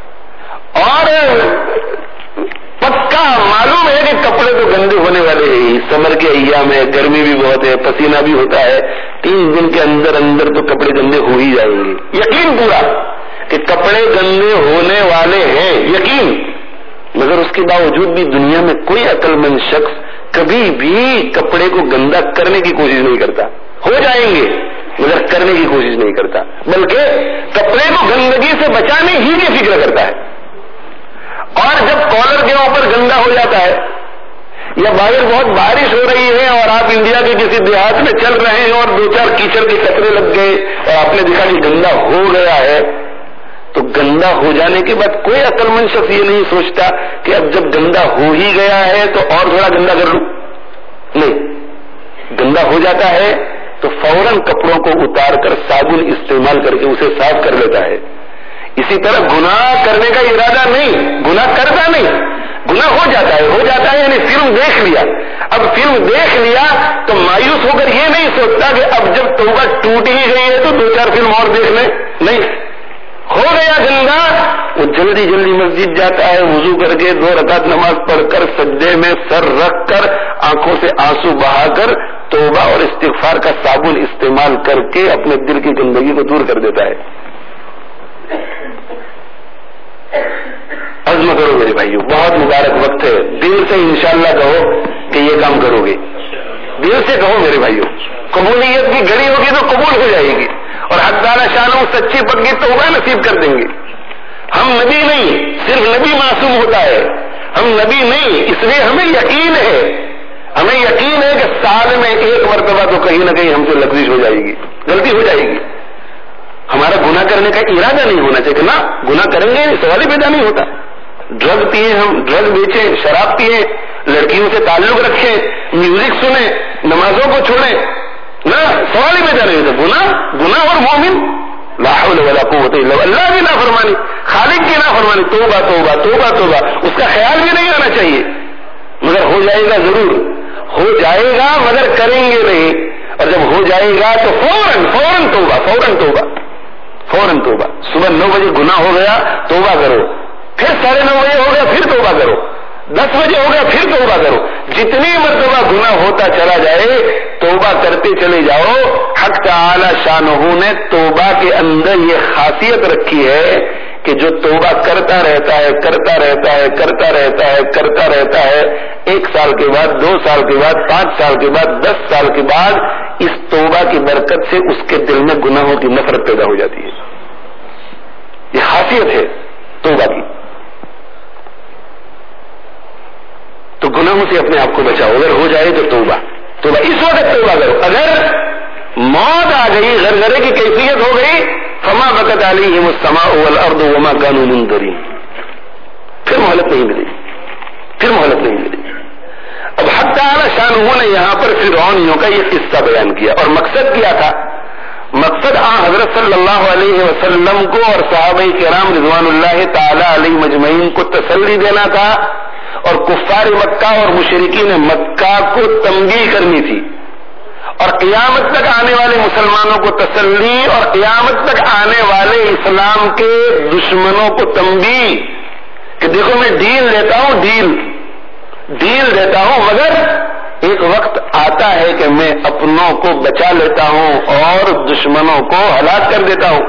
اور پکا معلوم ہے کہ کپڑے تو گندے ہونے والے ہیں. سمر کے ایام ہے، گرمی بھی بہت ہے، پسینہ بھی ہوتا ہے، تین دن کے اندر اندر تو کپڑے گندے ہو ہی جائیں گے. یقین پورا کہ کپڑے گندے ہونے والے ہیں، یقین. مگر اس کے باوجود بھی دنیا میں کوئی عقل مند شخص کبھی بھی کپڑے کو گندا کرنے کی کوشش نہیں کرتا. ہو جائیں گے مگر کرنے کی کوشش نہیں کرتا، بلکہ کپڑے کو گندگی سے بچانے ہی کی فکر کرتا ہے. اور جب کالر کے اوپر گندا ہو جاتا ہے یا باہر بہت بارش ہو رہی ہے اور آپ انڈیا کے کسی دیہات میں چل رہے ہیں اور دو چار کیچڑ کے قطرے لگ گئے اور آپ نے دیکھا کہ گندا ہو گیا ہے، تو گندا ہو جانے کے بعد کوئی عقل مند شخص یہ نہیں سوچتا کہ اب جب گندا ہو ہی گیا ہے تو اور تھوڑا گندا کر لوں. نہیں، گندا ہو جاتا ہے تو فوراً کپڑوں کو اتار کر صابن استعمال کر کے اسے صاف کر لیتا ہے. اسی طرح گناہ کرنے کا ارادہ نہیں، گناہ کرتا نہیں، گناہ ہو جاتا ہے ہو جاتا ہے یعنی فلم دیکھ لیا. اب فلم دیکھ لیا تو مایوس ہو کر یہ نہیں سوچتا کہ اب جب توبہ ٹوٹ ہی گئی ہے تو دو چار فلم اور دیکھ لیں. نہیں، ہو گیا گندا، وہ جلدی جلدی مسجد جاتا ہے، وضو کر کے دو رکعت نماز پڑھ کر سجدے میں سر رکھ کر آنکھوں سے آنسو بہا کر توبہ اور استغفار کا صابن استعمال کر کے اپنے دل کی گندگی کو دور کر دیتا ہے. عزم کرو میرے بھائیو، بہت مبارک وقت ہے. دل سے انشاءاللہ کہو کہ یہ کام کرو گے، دل سے کہو میرے بھائیو. قبولیت کی گھڑی ہوگی تو قبول ہو جائے گی اور حق تعالی شانوں سچی پکی توبہ نصیب کر دیں گے. ہم نبی نہیں، صرف نبی معصوم ہوتا ہے، ہم نبی نہیں. اس لیے ہمیں یقین ہے، ہمیں یقین ہے کہ سال میں ایک مرتبہ تو کہیں نہ کہیں ہم سے لغزش ہو جائے گی، غلطی ہو جائے گی. ہمارا گناہ کرنے کا ارادہ نہیں ہونا چاہیے کہ نہ گناہ کریں گے، سوال ہی پیدا نہیں ہوتا. ڈرگ پیے، ہم ڈرگ بیچیں، شراب پیے، لڑکیوں سے تعلق رکھیں، میوزک سنیں، نمازوں کو چھوڑیں، نہ سوال ہی پیدا نہیں ہوتا. گناہ گناہ اور مومن لا حول ولا قوت الا باللہ. اللہ کی نافرمانی، خالق کی نافرمانی، توبہ توبہ توبہ توبہ، اس کا خیال بھی نہیں آنا چاہیے. مگر ہو جائے گا، ضرور ہو جائے گا، مگر کریں گے نہیں. اور جب ہو جائے گا تو فوراً فوراً توبہ فوراً توبہ فوراً توبہ. صبح نو بجے گناہ ہو گیا توبہ کرو، پھر ساڑھے نو بجے ہو گیا پھر توبہ کرو، دس بجے ہو گیا پھر توبہ کرو. جتنی مرتبہ گناہ ہوتا چلا جائے توبہ کرتے چلے جاؤ. حق تعالی شانہ نے توبہ کے اندر یہ خاصیت رکھی ہے کہ جو توبہ کرتا رہتا ہے کرتا رہتا ہے کرتا رہتا ہے کرتا رہتا ہے ایک سال کے بعد، دو سال کے بعد، پانچ سال کے بعد، دس سال کے بعد اس توبہ کی برکت سے اس کے دل میں گناہوں کی نفرت پیدا ہو جاتی ہے. یہ خاصیت ہے توبہ کی. تو گناہوں سے اپنے آپ کو بچاؤ. اگر ہو جائے تو توبہ توبہ اس وقت توبہ کرو. اگر موت آ گئی، غرغرے کی کیفیت ہو گئی، فما بکت علیہم السماء والارض وما كانوا منذرین، پھر مہلت نہیں ملی، پھر مہلت نہیں ملی. اب حق تعالی شانہ نے یہاں پر فرعونیوں کا یہ قصہ بیان کیا اور مقصد کیا تھا؟ مقصد آن حضرت صلی اللہ علیہ وسلم کو اور صحابہ کرام رضوان اللہ تعالی علیہ مجمعین کو تسلی دینا تھا اور کفار مکہ اور مشرکین مکہ کو تنبیہ کرنی تھی اور قیامت تک آنے والے مسلمانوں کو تسلی اور قیامت تک آنے والے اسلام کے دشمنوں کو تنبیہ کہ دیکھو میں ڈیل دیتا ہوں، ڈیل ڈیل دیتا ہوں، مگر ایک وقت آتا ہے کہ میں اپنوں کو بچا لیتا ہوں اور دشمنوں کو ہلاک کر دیتا ہوں.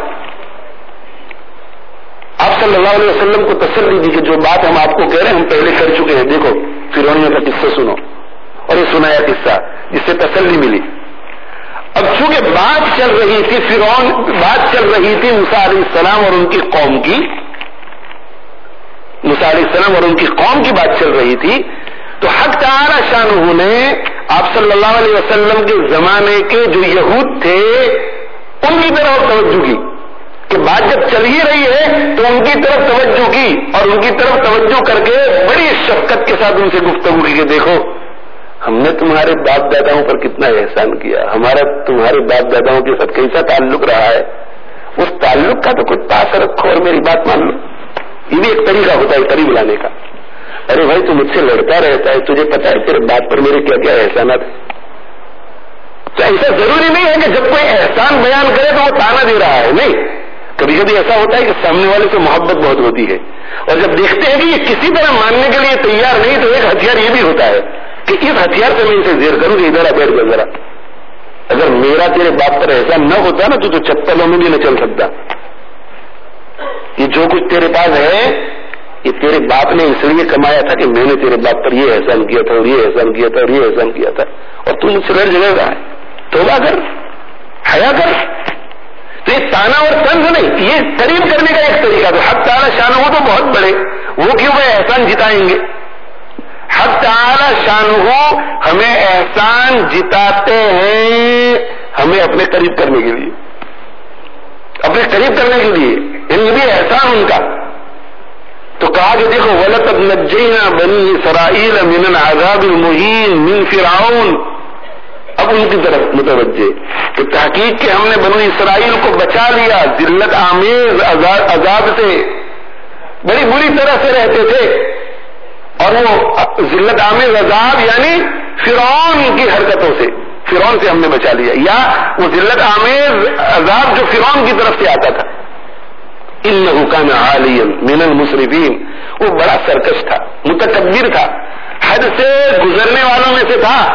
آپ صلی اللہ علیہ وسلم کو تسلی دی کہ جو بات ہم آپ کو کہہ رہے ہیں ہم پہلے کر چکے ہیں. دیکھو فرعونیوں کا قصہ سنو، اور یہ سنایا قصہ جس سے تسلی ملی. اب چونکہ بات چل رہی تھی فرعون، بات چل رہی تھی موسیٰ علیہ السلام اور ان کی قوم کی، موسیٰ علیہ السلام اور ان کی قوم کی بات چل رہی تھی، تو حق تعالی شانہ نے آپ صلی اللہ علیہ وسلم کے زمانے کے جو یہود تھے ان کی طرف توجہ کی کہ بات جب چل ہی رہی ہے تو ان کی طرف توجہ کی اور ان کی طرف توجہ کر کے بڑی شفقت کے ساتھ ان سے گفتگو کی کہ دیکھو ہم نے تمہارے باپ داداؤں پر کتنا احسان کیا، ہمارا تمہارے باپ داداؤں کے ساتھ کیسا تعلق رہا ہے، اس تعلق کا تو کچھ پاس رکھو اور میری بات مان لو. یہ بھی ایک طریقہ ہوتا ہے قریب لانے کا. ارے بھائی تو مجھ سے لڑتا رہتا ہے، تجھے پتا ہے تیرے باپ پر میرے کیا کیا احسانات ہیں. تو ایسا ضروری نہیں ہے کہ جب کوئی احسان بیان کرے تو وہ تانا دے رہا ہے، نہیں. کبھی کبھی ایسا ہوتا ہے کہ سامنے والے سے محبت بہت ہوتی ہے اور جب دیکھتے ہیں کہ یہ کسی طرح ماننے کے لیے تیار نہیں تو ایک ہتھیار یہ بھی ہوتا ہے کہ اس ہتھیار سے میں اسے زیر کروں کہ ادھر بیٹھ گیا ذرا. اگر میرا تیرے باپ پر احسان نہ ہوتا نا تو تو چپلوں میں بھی نہ چل سکتا. یہ جو کچھ تیرے پاس ہے یہ تیرے باپ نے اس لیے کمایا تھا کہ میں نے تیرے باپ پر یہ احسان کیا تھا اور یہ احسان کیا تھا اور یہ احسان کیا تھا اور تم مجھ سے لڑ جگہ رہا ہے. توبہ کر، حیا کر. تو یہ تانا اور طنز نہیں، یہ قریب کرنے کا ایک طریقہ. تو حق تعالی شانہ ہو تو بہت بڑے، وہ کیوں وہ احسان جتائیں گے؟ حق تعالی شانہ ہمیں احسان جتاتے ہیں ہمیں اپنے قریب کرنے کے لیے، اپنے قریب کرنے کے لیے. ان بھی احسان ان کا. تو کہا کہ دیکھو وَلَقَدْ نَجَّيْنَا بَنِي إِسْرَائِيلَ مِنَ الْعَذَابِ الْمُهِينِ مِنْ فِرْعَوْنَ. اب ان کی طرف متوجہ کہ تحقیق کہ ہم نے بنو اسرائیل کو بچا لیا ذلت آمیز عذاب سے، بڑی بری طرح سے رہتے تھے، اور وہ ذلت آمیز عذاب یعنی فرعون کی حرکتوں سے، فرعون سے ہم نے بچا لیا، یا وہ ذلت آمیز عذاب جو فرعون کی طرف سے آتا تھا۔ انہ کان عالیا من المسرفین، وہ بڑا سرکش تھا، متکبر تھا، حد سے گزرنے والوں میں سے تھا۔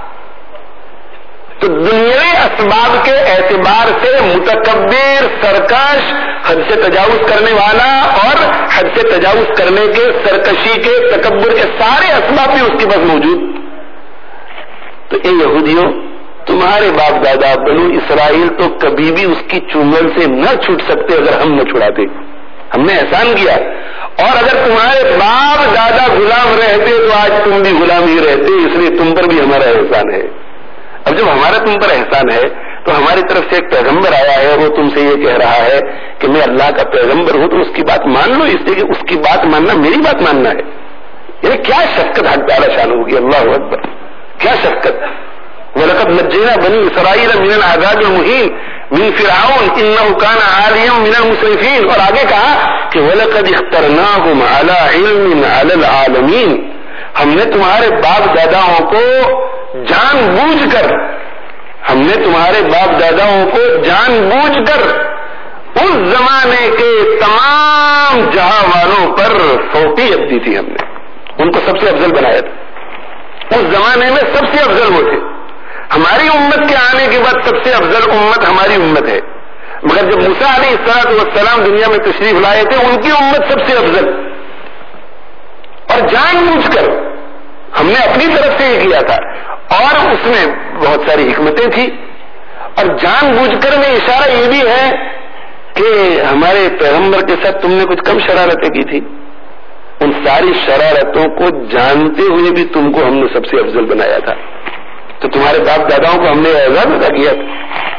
تو دنیاوی اسباب کے اعتبار سے متکبر، سرکش، حد سے تجاوز کرنے والا، اور حد سے تجاوز کرنے کے، سرکشی کے، تکبر کے سارے اسباب بھی اس کے پاس موجود۔ تو اے یہودیوں، تمہارے باپ دادا بنو اسرائیل تو کبھی بھی اس کی چنگل سے نہ چھوٹ سکتے اگر ہم نہ چھڑاتے، ہم نے احسان کیا، اور اگر تمہارے باپ دادا غلام رہتے تو آج تم بھی غلام ہی رہتے، اس لیے تم پر بھی ہمارا احسان ہے۔ اب جب ہمارا تم پر احسان ہے تو ہماری طرف سے ایک پیغمبر آیا ہے، وہ تم سے یہ کہہ رہا ہے کہ میں اللہ کا پیغمبر ہوں، تو اس کی بات مان لو، اس لیے کہ اس کی بات ماننا میری بات ماننا ہے۔ یعنی کیا شفقت حق تعالی شان ہوگی، اللہ اکبر، کیا شفقت۔ وَلَقَدْ نَجَّيْنَا بَنِي إِسْرَائِيلَ مِنَ الْعَذَابِ الْمُهِينِ مِنْ فِرْعَوْنَ إِنَّهُ كَانَ عَالِيًا مِنَ الْمُسْرِفِينَ، اور آگے کہا کہ وَلَقَدْ اخْتَرْنَاهُمْ عَلَى عِلْمٍ عَلَى الْعَالَمِينَ، ہم نے تمہارے باپ داداؤں کو جان بوجھ کر ہم نے تمہارے باپ داداؤں کو جان بوجھ کر اس زمانے کے تمام جہاں والوں پر فوقیت دی تھی، ہم نے ان کو سب سے افضل بنایا تھا۔ اس زمانے میں سب سے افضل وہ تھے۔ ہماری امت کے آنے کے بعد سب سے افضل امت ہماری امت ہے، مگر جب موسیٰ علیہ الصلوۃ والسلام دنیا میں تشریف لائے تھے ان کی امت سب سے افضل، اور جان بوجھ کر ہم نے اپنی طرف سے یہ کیا تھا، اور اس میں بہت ساری حکمتیں تھی، اور جان بوجھ کر میں اشارہ یہ بھی ہے کہ ہمارے پیغمبر کے ساتھ تم نے کچھ کم شرارتیں کی تھی، ان ساری شرارتوں کو جانتے ہوئے بھی تم کو ہم نے سب سے افضل بنایا تھا، تو تمہارے باپ داداؤں کو ہم نے اعزاز ادا کیا تھا،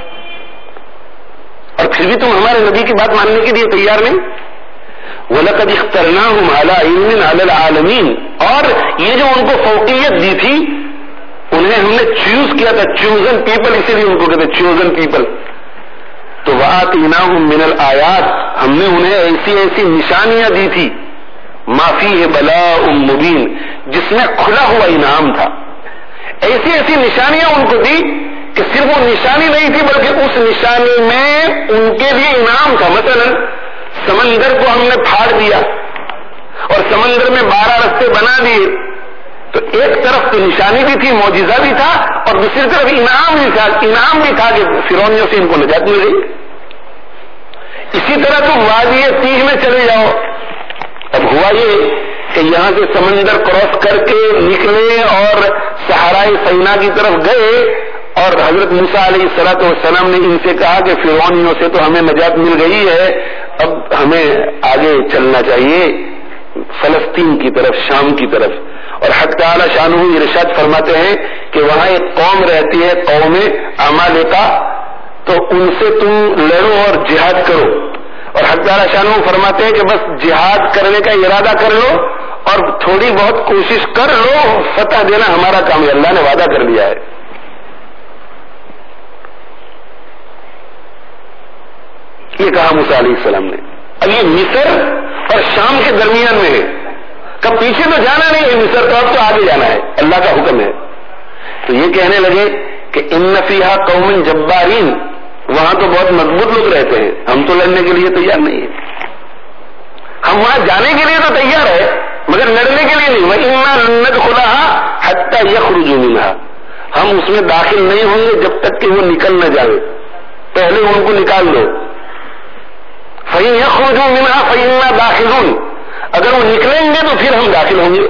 اور پھر بھی تم ہمارے نبی کی بات ماننے کے لیے تیار نہیں۔ وَلَقَدْ اخْتَرْنَاهُمْ عَلَى عِلْمٍ عَلَى الْعَالَمِينَ، اور یہ جو ان کو فوقیت دی تھی انہیں ہم نے چوز کیا تھا، چوزن پیپل، اسی لیے ان کو کہتے چوزن پیپل۔ تو وَآتَيْنَاهُمْ مِنَ الْآيَاتِ، ہم نے انہیں ایسی ایسی نشانیاں دی تھی، مَا فِيهِ بَلَاءٌ مُبِينٌ، جس میں کھلا ہوا انعام تھا، ایسی ایسی نشانیاں ان کو دی کہ صرف وہ نشانی نہیں تھی بلکہ اس نشانی میں ان کے لیے انعام تھا۔ مثلا سمندر کو ہم نے پھاڑ دیا اور سمندر میں بارہ رستے بنا دیے، تو ایک طرف تو نشانی بھی تھی، معجزہ بھی تھا، اور دوسری طرف انعام بھی تھا، انعام بھی تھا کہ فرعونیوں سے ان کو نجات مل گئی۔ اسی طرح تم وادی تیہ میں چلے جاؤ، اب ہوا یہ کہ یہاں سے سمندر کراس کر کے نکلے اور صحرائے سینا کی طرف گئے، اور حضرت موسیٰ علیہ الصلوۃ والسلام نے ان سے کہا کہ فرعونیوں سے تو ہمیں نجات مل گئی ہے، اب ہمیں آگے چلنا چاہیے فلسطین کی طرف، شام کی طرف۔ اور حق تعالی شانہ ارشاد فرماتے ہیں کہ وہاں ایک قوم رہتی ہے، قوم عمالقہ، تو ان سے تم لڑو اور جہاد کرو، اور حق تعالی شانہ فرماتے ہیں کہ بس جہاد کرنے کا ارادہ کر لو اور تھوڑی بہت کوشش کر لو، فتح دینا ہمارا کام ہے، اللہ نے وعدہ کر لیا ہے۔ یہ کہا موسیٰ علیہ السلام نے۔ اب یہ مصر اور شام کے درمیان میں ہے، کب پیچھے تو جانا نہیں ہے مصر، تو اب تو آگے جانا ہے، اللہ کا حکم ہے۔ تو یہ کہنے لگے کہ ان فیہا قوم جبارین، وہاں تو بہت مضبوط لوگ رہتے ہیں، ہم تو لڑنے کے لیے تیار نہیں ہیں، ہم وہاں جانے کے لیے تو تیار ہے مگر لڑنے کے لیے نہیں۔ وَإِنَّا لَن نَدْخُلَهَا حَتَّى يَخْرُجُوا مِنْهَا، ہم اس میں داخل نہیں ہوں گے جب تک کہ وہ نکل نہ جائے، پہلے ان کو نکال دو۔ فَإِن يَخْرُجُوا مِنْهَا فَإِنَّا دَاخِلُونَ، اگر وہ نکلیں گے تو پھر ہم داخل ہوں گے۔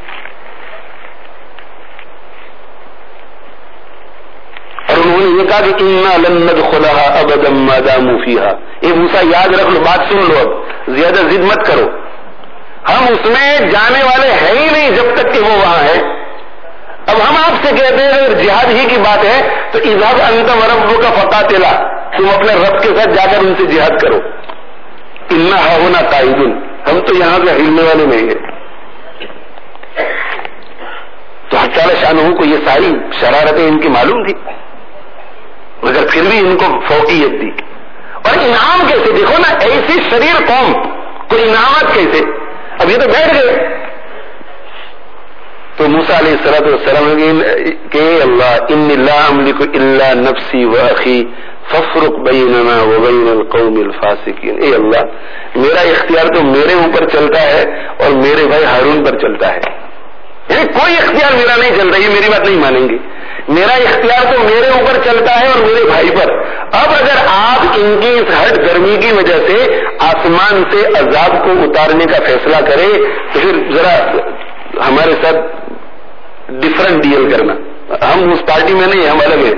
اور انہوں نے یہ کہا کہ اِنَّا لَن نَدْخُلَهَا أَبَدًا مَا دَامُوا فِيهَا، اے موسیٰ یاد رکھ لو، بات سن لو، اب زیادہ ضد مت کرو، ہم اس میں جانے والے ہیں ہی نہیں جب تک کہ وہ وہاں ہے۔ اب ہم آپ سے کہتے ہیں اگر جہاد ہی کی بات ہے تو اذهب أنت وَرَبُّكَ فَقَاتِلَا، تم اپنے رب کے ساتھ جا کر ان سے جہاد کرو۔ اِنَّا هَاهُنَا قَاعِدُونَ، ہم تو یہاں سے ہلنے والے نہیں ہیں۔ تو حق تعالی شانہ کو یہ ساری شرارتیں ان کی معلوم تھی، مگر پھر بھی ان کو فوقیت دی. اور انعام کیسے؟ دیکھو نا، ایسی شریر قوم کو انعامات کیسے؟ اب یہ تو بیٹھ گئے. تو موسیٰ علیہ الصلوۃ والسلام کہ اللہ انی لا املک الا نفسی واخی فافرق بیننا وبین القوم الفاسقین. اے اللہ، میرا اختیار تو میرے اوپر چلتا ہے اور میرے بھائی ہارون پر چلتا ہے. یعنی کوئی اختیار میرا نہیں چلتا، یہ میری بات نہیں مانیں گے. میرا اختیار تو میرے اوپر چلتا ہے اور میرے بھائی پر. اب اگر آپ ان کی اس ہٹ گرمی کی وجہ سے آسمان سے عذاب کو اتارنے کا فیصلہ کریں تو پھر ذرا ہمارے ساتھ ڈفرنٹ ڈیل کرنا. ہم اس پارٹی میں نہیں، ہم الگ ہیں.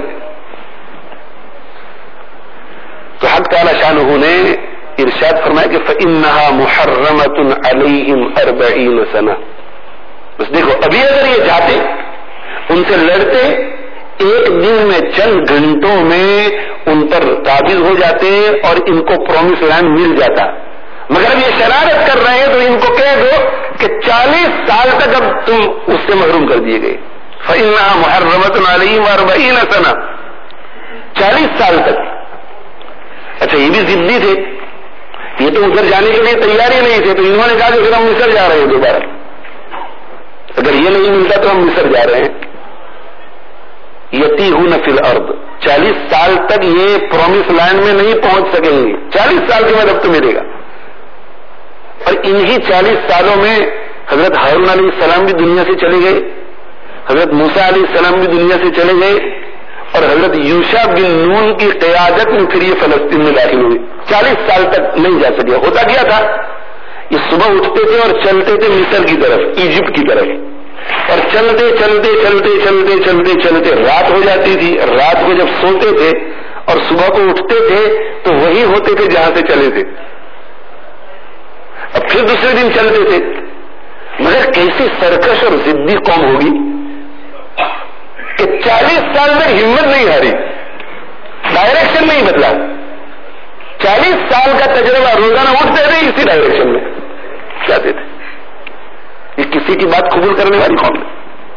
تو حق تعالی شانہ نے ارشاد فرمایا کہ فإنها محرمۃ علیہم اربعین سنہ. بس دیکھو، ابھی اگر یہ جاتے ان سے لڑتے، ایک دن میں چند گھنٹوں میں ان پر قابض ہو جاتے اور ان کو پرومس لینڈ مل جاتا. مگر اب یہ شرارت کر رہے ہیں تو ان کو کہہ دو کہ چالیس سال تک اب تم اس سے محروم کر دیے گئے. فإنها محرمۃ علیہم اربعین سنہ، چالیس سال تک. اچھا، یہ بھی ضدی تھے، یہ تو ادھر جانے کے لیے تیار ہی نہیں تھے، تو انہوں نے کہا کہ پھر ہم مصر جا رہے ہیں دوبارہ. اگر یہ نہیں ملتا تو ہم مصر جا رہے ہیں. یتیہون فی الارض، چالیس سال تک یہ پرومس لینڈ میں نہیں پہنچ سکیں گے. چالیس سال کے بعد اب تو ملے گا. اور انہی چالیس سالوں میں حضرت ہارون علیہ السلام بھی دنیا سے چلے گئے، حضرت موسیٰ علیہ السلام بھی دنیا سے چلے گئے، اور حضرت یوشع بن نون کی قیادت میں پھر یہ فلسطین میں داخل ہوئے. چالیس سال تک نہیں جا سکے. ہوتا کیا تھا، یہ صبح اٹھتے تھے اور چلتے تھے مصر کی طرف، ایجپٹ کی طرف، اور چلتے چلتے چلتے چلتے چلتے چلتے رات ہو جاتی تھی. رات کو جب سوتے تھے اور صبح کو اٹھتے تھے تو وہی ہوتے تھے جہاں سے چلے تھے. اب پھر دوسرے دن چلتے تھے. مگر کیسی سرکش اور ضدی قوم ہوگی کہ چالیس سال میں ہمت نہیں ہاری، ڈائریکشن نہیں بدلا. چالیس سال کا تجربہ، روزانہ اٹھتے تھے اسی ڈائریکشن میں جاتے تھے. یہ کسی کی بات قبول کرنے والی قوم ہے.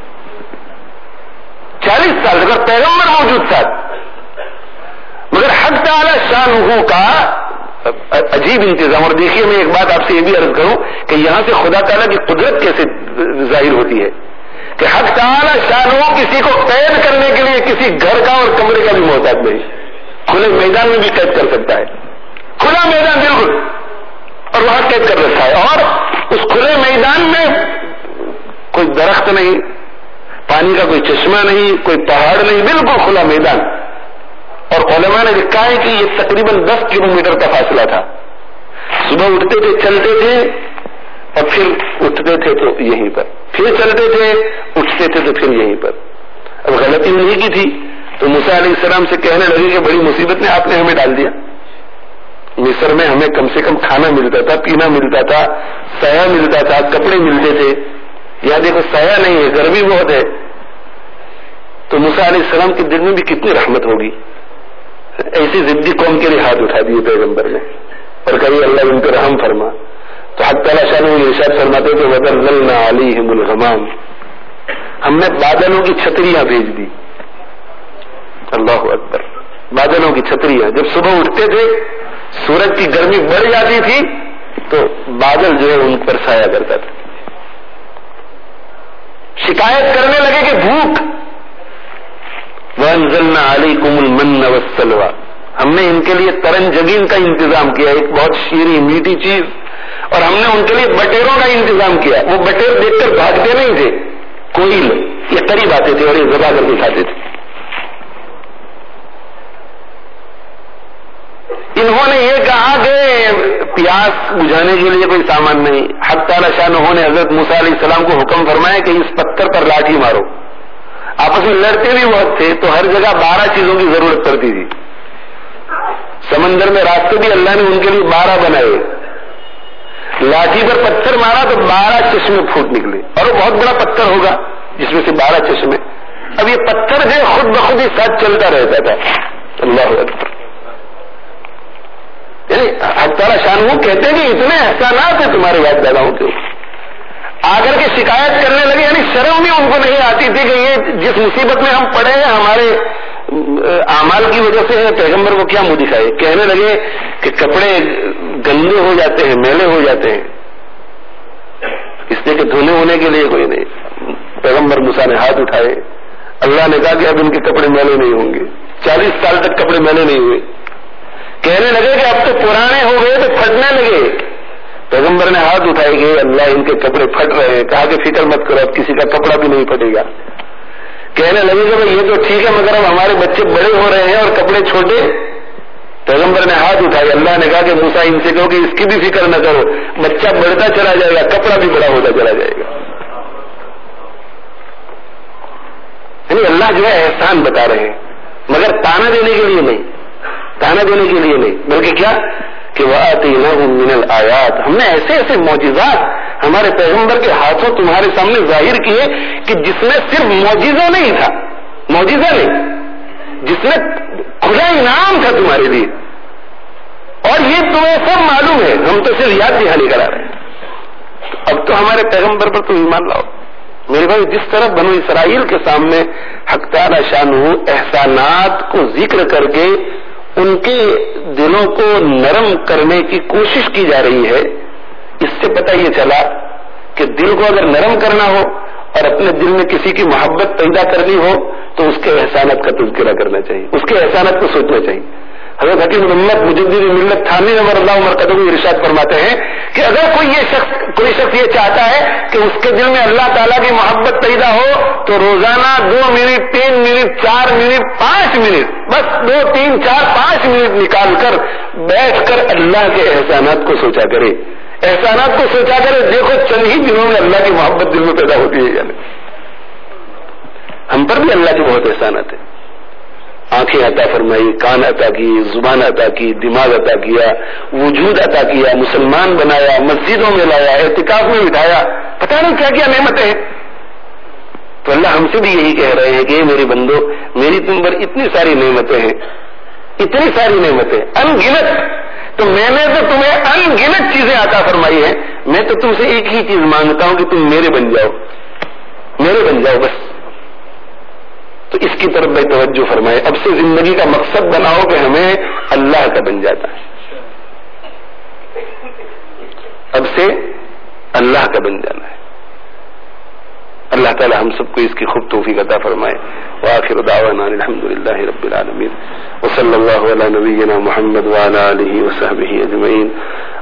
چالیس سال اگر پیغمبر موجود تھا. مگر حق تعالی شانہ کا عجیب انتظام. اور دیکھیے، میں ایک بات آپ سے یہ بھی عرض کروں کہ یہاں سے خدا تعالیٰ کی قدرت کیسے ظاہر ہوتی ہے کہ حق تعالی شانہ کسی کو قید کرنے کے لیے کسی گھر کا اور کمرے کا بھی محتاج نہیں، کھلے میدان میں بھی قید کر سکتا ہے. کھلا میدان بالکل، اور وہاں قید کر رکھا ہے. اور اس کھلے میدان میں کوئی درخت نہیں، پانی کا کوئی چشمہ نہیں، کوئی پہاڑ نہیں، بالکل کھلا میدان. اور علماء نے لکھا ہے کہ یہ تقریباً دس کلومیٹر کا فاصلہ تھا. صبح اٹھتے تھے، چلتے تھے، اور پھر اٹھتے تھے تو یہیں پر، پھر چلتے تھے، اٹھتے تھے تو پھر یہیں پر. اب غلطی انہیں کی تھی تو موسیٰ علیہ السلام سے کہنے لگے کہ بڑی مصیبت نے آپ نے ہمیں ڈال دیا. مصر میں ہمیں کم سے کم کھانا ملتا تھا، پینا ملتا تھا، سایہ ملتا تھا، کپڑے ملتے تھے. یہاں دیکھو سایہ نہیں ہے، گرمی بہت ہے. تو موسیٰ علیہ السلام کے دل میں بھی کتنی رحمت ہوگی. ایسی ضدی قوم کے لیے ہاتھ اٹھا دیے پیغمبر نے اور کہی اللہ ان پہ رحم فرما. تو حق تعالیٰ شاہ نے ارشاد فرماتے کہ وَظَلَّلْنَا عَلَيْهِمُ الْغَمَامَ، ہم نے بادلوں کی چھتریاں بھیج دی. اللہ اکبر، بادلوں کی چھتریاں. جب صبح اٹھتے تھے سورج کی گرمی بڑھ جاتی تھی تو بادل جو ہے ان پر سایہ کرتا تھا. شکایت کرنے لگے کہ بھوک. وَأَنزَلْنَا عَلَيْكُمُ الْمَنَّ وَالسَّلْوَىٰ، ہم نے ان کے لیے ترن جبین کا انتظام کیا، ایک بہت شیریں میٹھی چیز. اور ہم نے ان کے لیے بٹیروں کا انتظام کیا. وہ بٹیر دیکھ کر بھاگتے نہیں تھے، کوئل یہ قریب آتے تھے اور یہ ذبح کر کے کھاتے تھے. انہوں نے یہ کہا کہ پیاس بجھانے کے لیے کوئی سامان نہیں. حق تعالی شانہ نے حضرت موسیٰ علیہ السلام کو حکم فرمایا کہ اس پتھر پر لاٹھی مارو. آپس میں لڑتے بھی بہت تھے تو ہر جگہ بارہ چیزوں کی ضرورت پڑتی تھی. سمندر میں راستے بھی اللہ نے ان کے لیے بارہ بنائے. لاٹھی پر پتھر مارا تو بارہ چشمے پھوٹ نکلے. اور وہ بہت بڑا پتھر ہوگا جس میں سے بارہ چشمے. اب یہ پتھر جو خود بخود ہی ساتھ چلتا رہتا تھا. اللہ اکبر. یعنی حق تعالی شان وہ کہتے ہیں کہ اتنے احسانات ہیں تمہارے باپ داداؤں کے اوپر. آ کر کے شکایت کرنے لگے، یعنی شرم بھی ان کو نہیں آتی تھی کہ یہ جس مصیبت میں ہم پڑے ہیں ہمارے اعمال کی وجہ سے ہے، پیغمبر کو کیا منہ دکھائے. کہنے لگے کہ کپڑے گندے ہو جاتے ہیں، میلے ہو جاتے ہیں، اس لیے کہ دھونے ہونے کے لیے کوئی نہیں. پیغمبر موسیٰ نے ہاتھ اٹھائے، اللہ نے کہا کہ اب ان کے کپڑے میلے نہیں ہوں گے. چالیس سال تک کپڑے میلے نہیں ہوئے. کہنے لگے کہ اب تو پرانے ہو گئے تو پھٹنے لگے. پیغمبر نے ہاتھ اٹھائے کہ اللہ ان کے کپڑے پھٹ رہے ہیں. کہا کہ فکر مت کرو، اب کسی کا کپڑا بھی نہیں پھٹے گا. کہنے لگے کہ بھائی یہ تو ٹھیک ہے مگر اب ہمارے بچے بڑے ہو رہے ہیں اور کپڑے چھوٹے. پیغمبر نے ہاتھ اٹھائے، اللہ نے کہا کہ موسیٰ ان سے کہو کہ اس کی بھی فکر نہ کرو، بچہ بڑھتا چلا جائے گا، کپڑا بھی بڑا ہوتا چلا جائے گا. یعنی اللہ جو ہے احسان بتا رہے ہیں، مگر تانا دینے کے لیے نہیں، تانا دینے کے لیے نہیں، بلکہ کیا کہ وَآتَيْنَاهُم مِّنَ الْآيَاتِ، ہم نے ایسے ایسے معجزات ہمارے پیغمبر کے ہاتھوں تمہارے سامنے ظاہر کیے کہ جس میں صرف معجزہ نہیں تھا، معجزہ نہیں، جس میں کھلا انعام تھا تمہارے لیے. اور یہ تمہیں سب معلوم ہے، ہم تو صرف یاد دہانی کرا رہے ہیں. اب تو ہمارے پیغمبر پر تم ایمان لاؤ. میرے بھائی جس طرح بنو اسرائیل کے سامنے حق تعالی شانہ احسانات کو ذکر کر کے ان کے دلوں کو نرم کرنے کی کوشش کی جا رہی ہے، اس سے پتہ یہ چلا کہ دل کو اگر نرم کرنا ہو اور اپنے دل میں کسی کی محبت پیدا کرنی ہو تو اس کے احسانات کا تذکرہ کرنا چاہیے، اس کے احسانات کو سوچنا چاہیے. حضرت حکیم الامت مجدد ملت تھانوی نور اللہ عمر قدوی ارشاد فرماتے ہیں کہ اگر کوئی یہ شخص کوئی شخص یہ چاہتا ہے کہ اس کے دل میں اللہ تعالیٰ کی محبت پیدا ہو تو روزانہ دو منٹ تین منٹ چار منٹ پانچ منٹ بس دو تین چار پانچ منٹ نکال کر بیٹھ کر اللہ کے احسانات کو سوچا کرے، احسانات کو سوچا کرے. دیکھو چند ہی دنوں میں اللہ کی محبت دل میں پیدا ہوتی ہے. یعنی ہم پر بھی اللہ کے بہت احسانات ہیں. آنکھیں عطا فرمائی، کان عطا کی، زبان عطا کی، دماغ عطا کیا، وجود عطا کیا، مسلمان بنایا، مسجدوں میں لایا، اعتکاف میں بٹھایا، پتہ نہیں کیا کیا نعمتیں ہیں. تو اللہ ہم سے بھی یہی کہہ رہے ہیں کہ میرے بندو میری تم پر اتنی ساری نعمتیں ہیں، اتنی ساری نعمتیں ان گنت، تو میں نے تو تمہیں ان گنت چیزیں عطا فرمائی ہیں. میں تو تم سے ایک ہی چیز مانگتا ہوں کہ تم میرے بن جاؤ، میرے بن جاؤ بس. تو اس کی طرف میں توجہ فرمائے. اب سے زندگی کا مقصد بناؤ کہ ہمیں اللہ کا بن جاتا ہے، اب سے اللہ کا بن جانا ہے. اللہ تعالی ہم سب کو اس کی خوب توفیق عطا فرمائے. وآخر دعوانا الحمدللہ رب العالمین وصلی اللہ علی نبینا محمد وعلی آلہ وصحبہ اجمعین.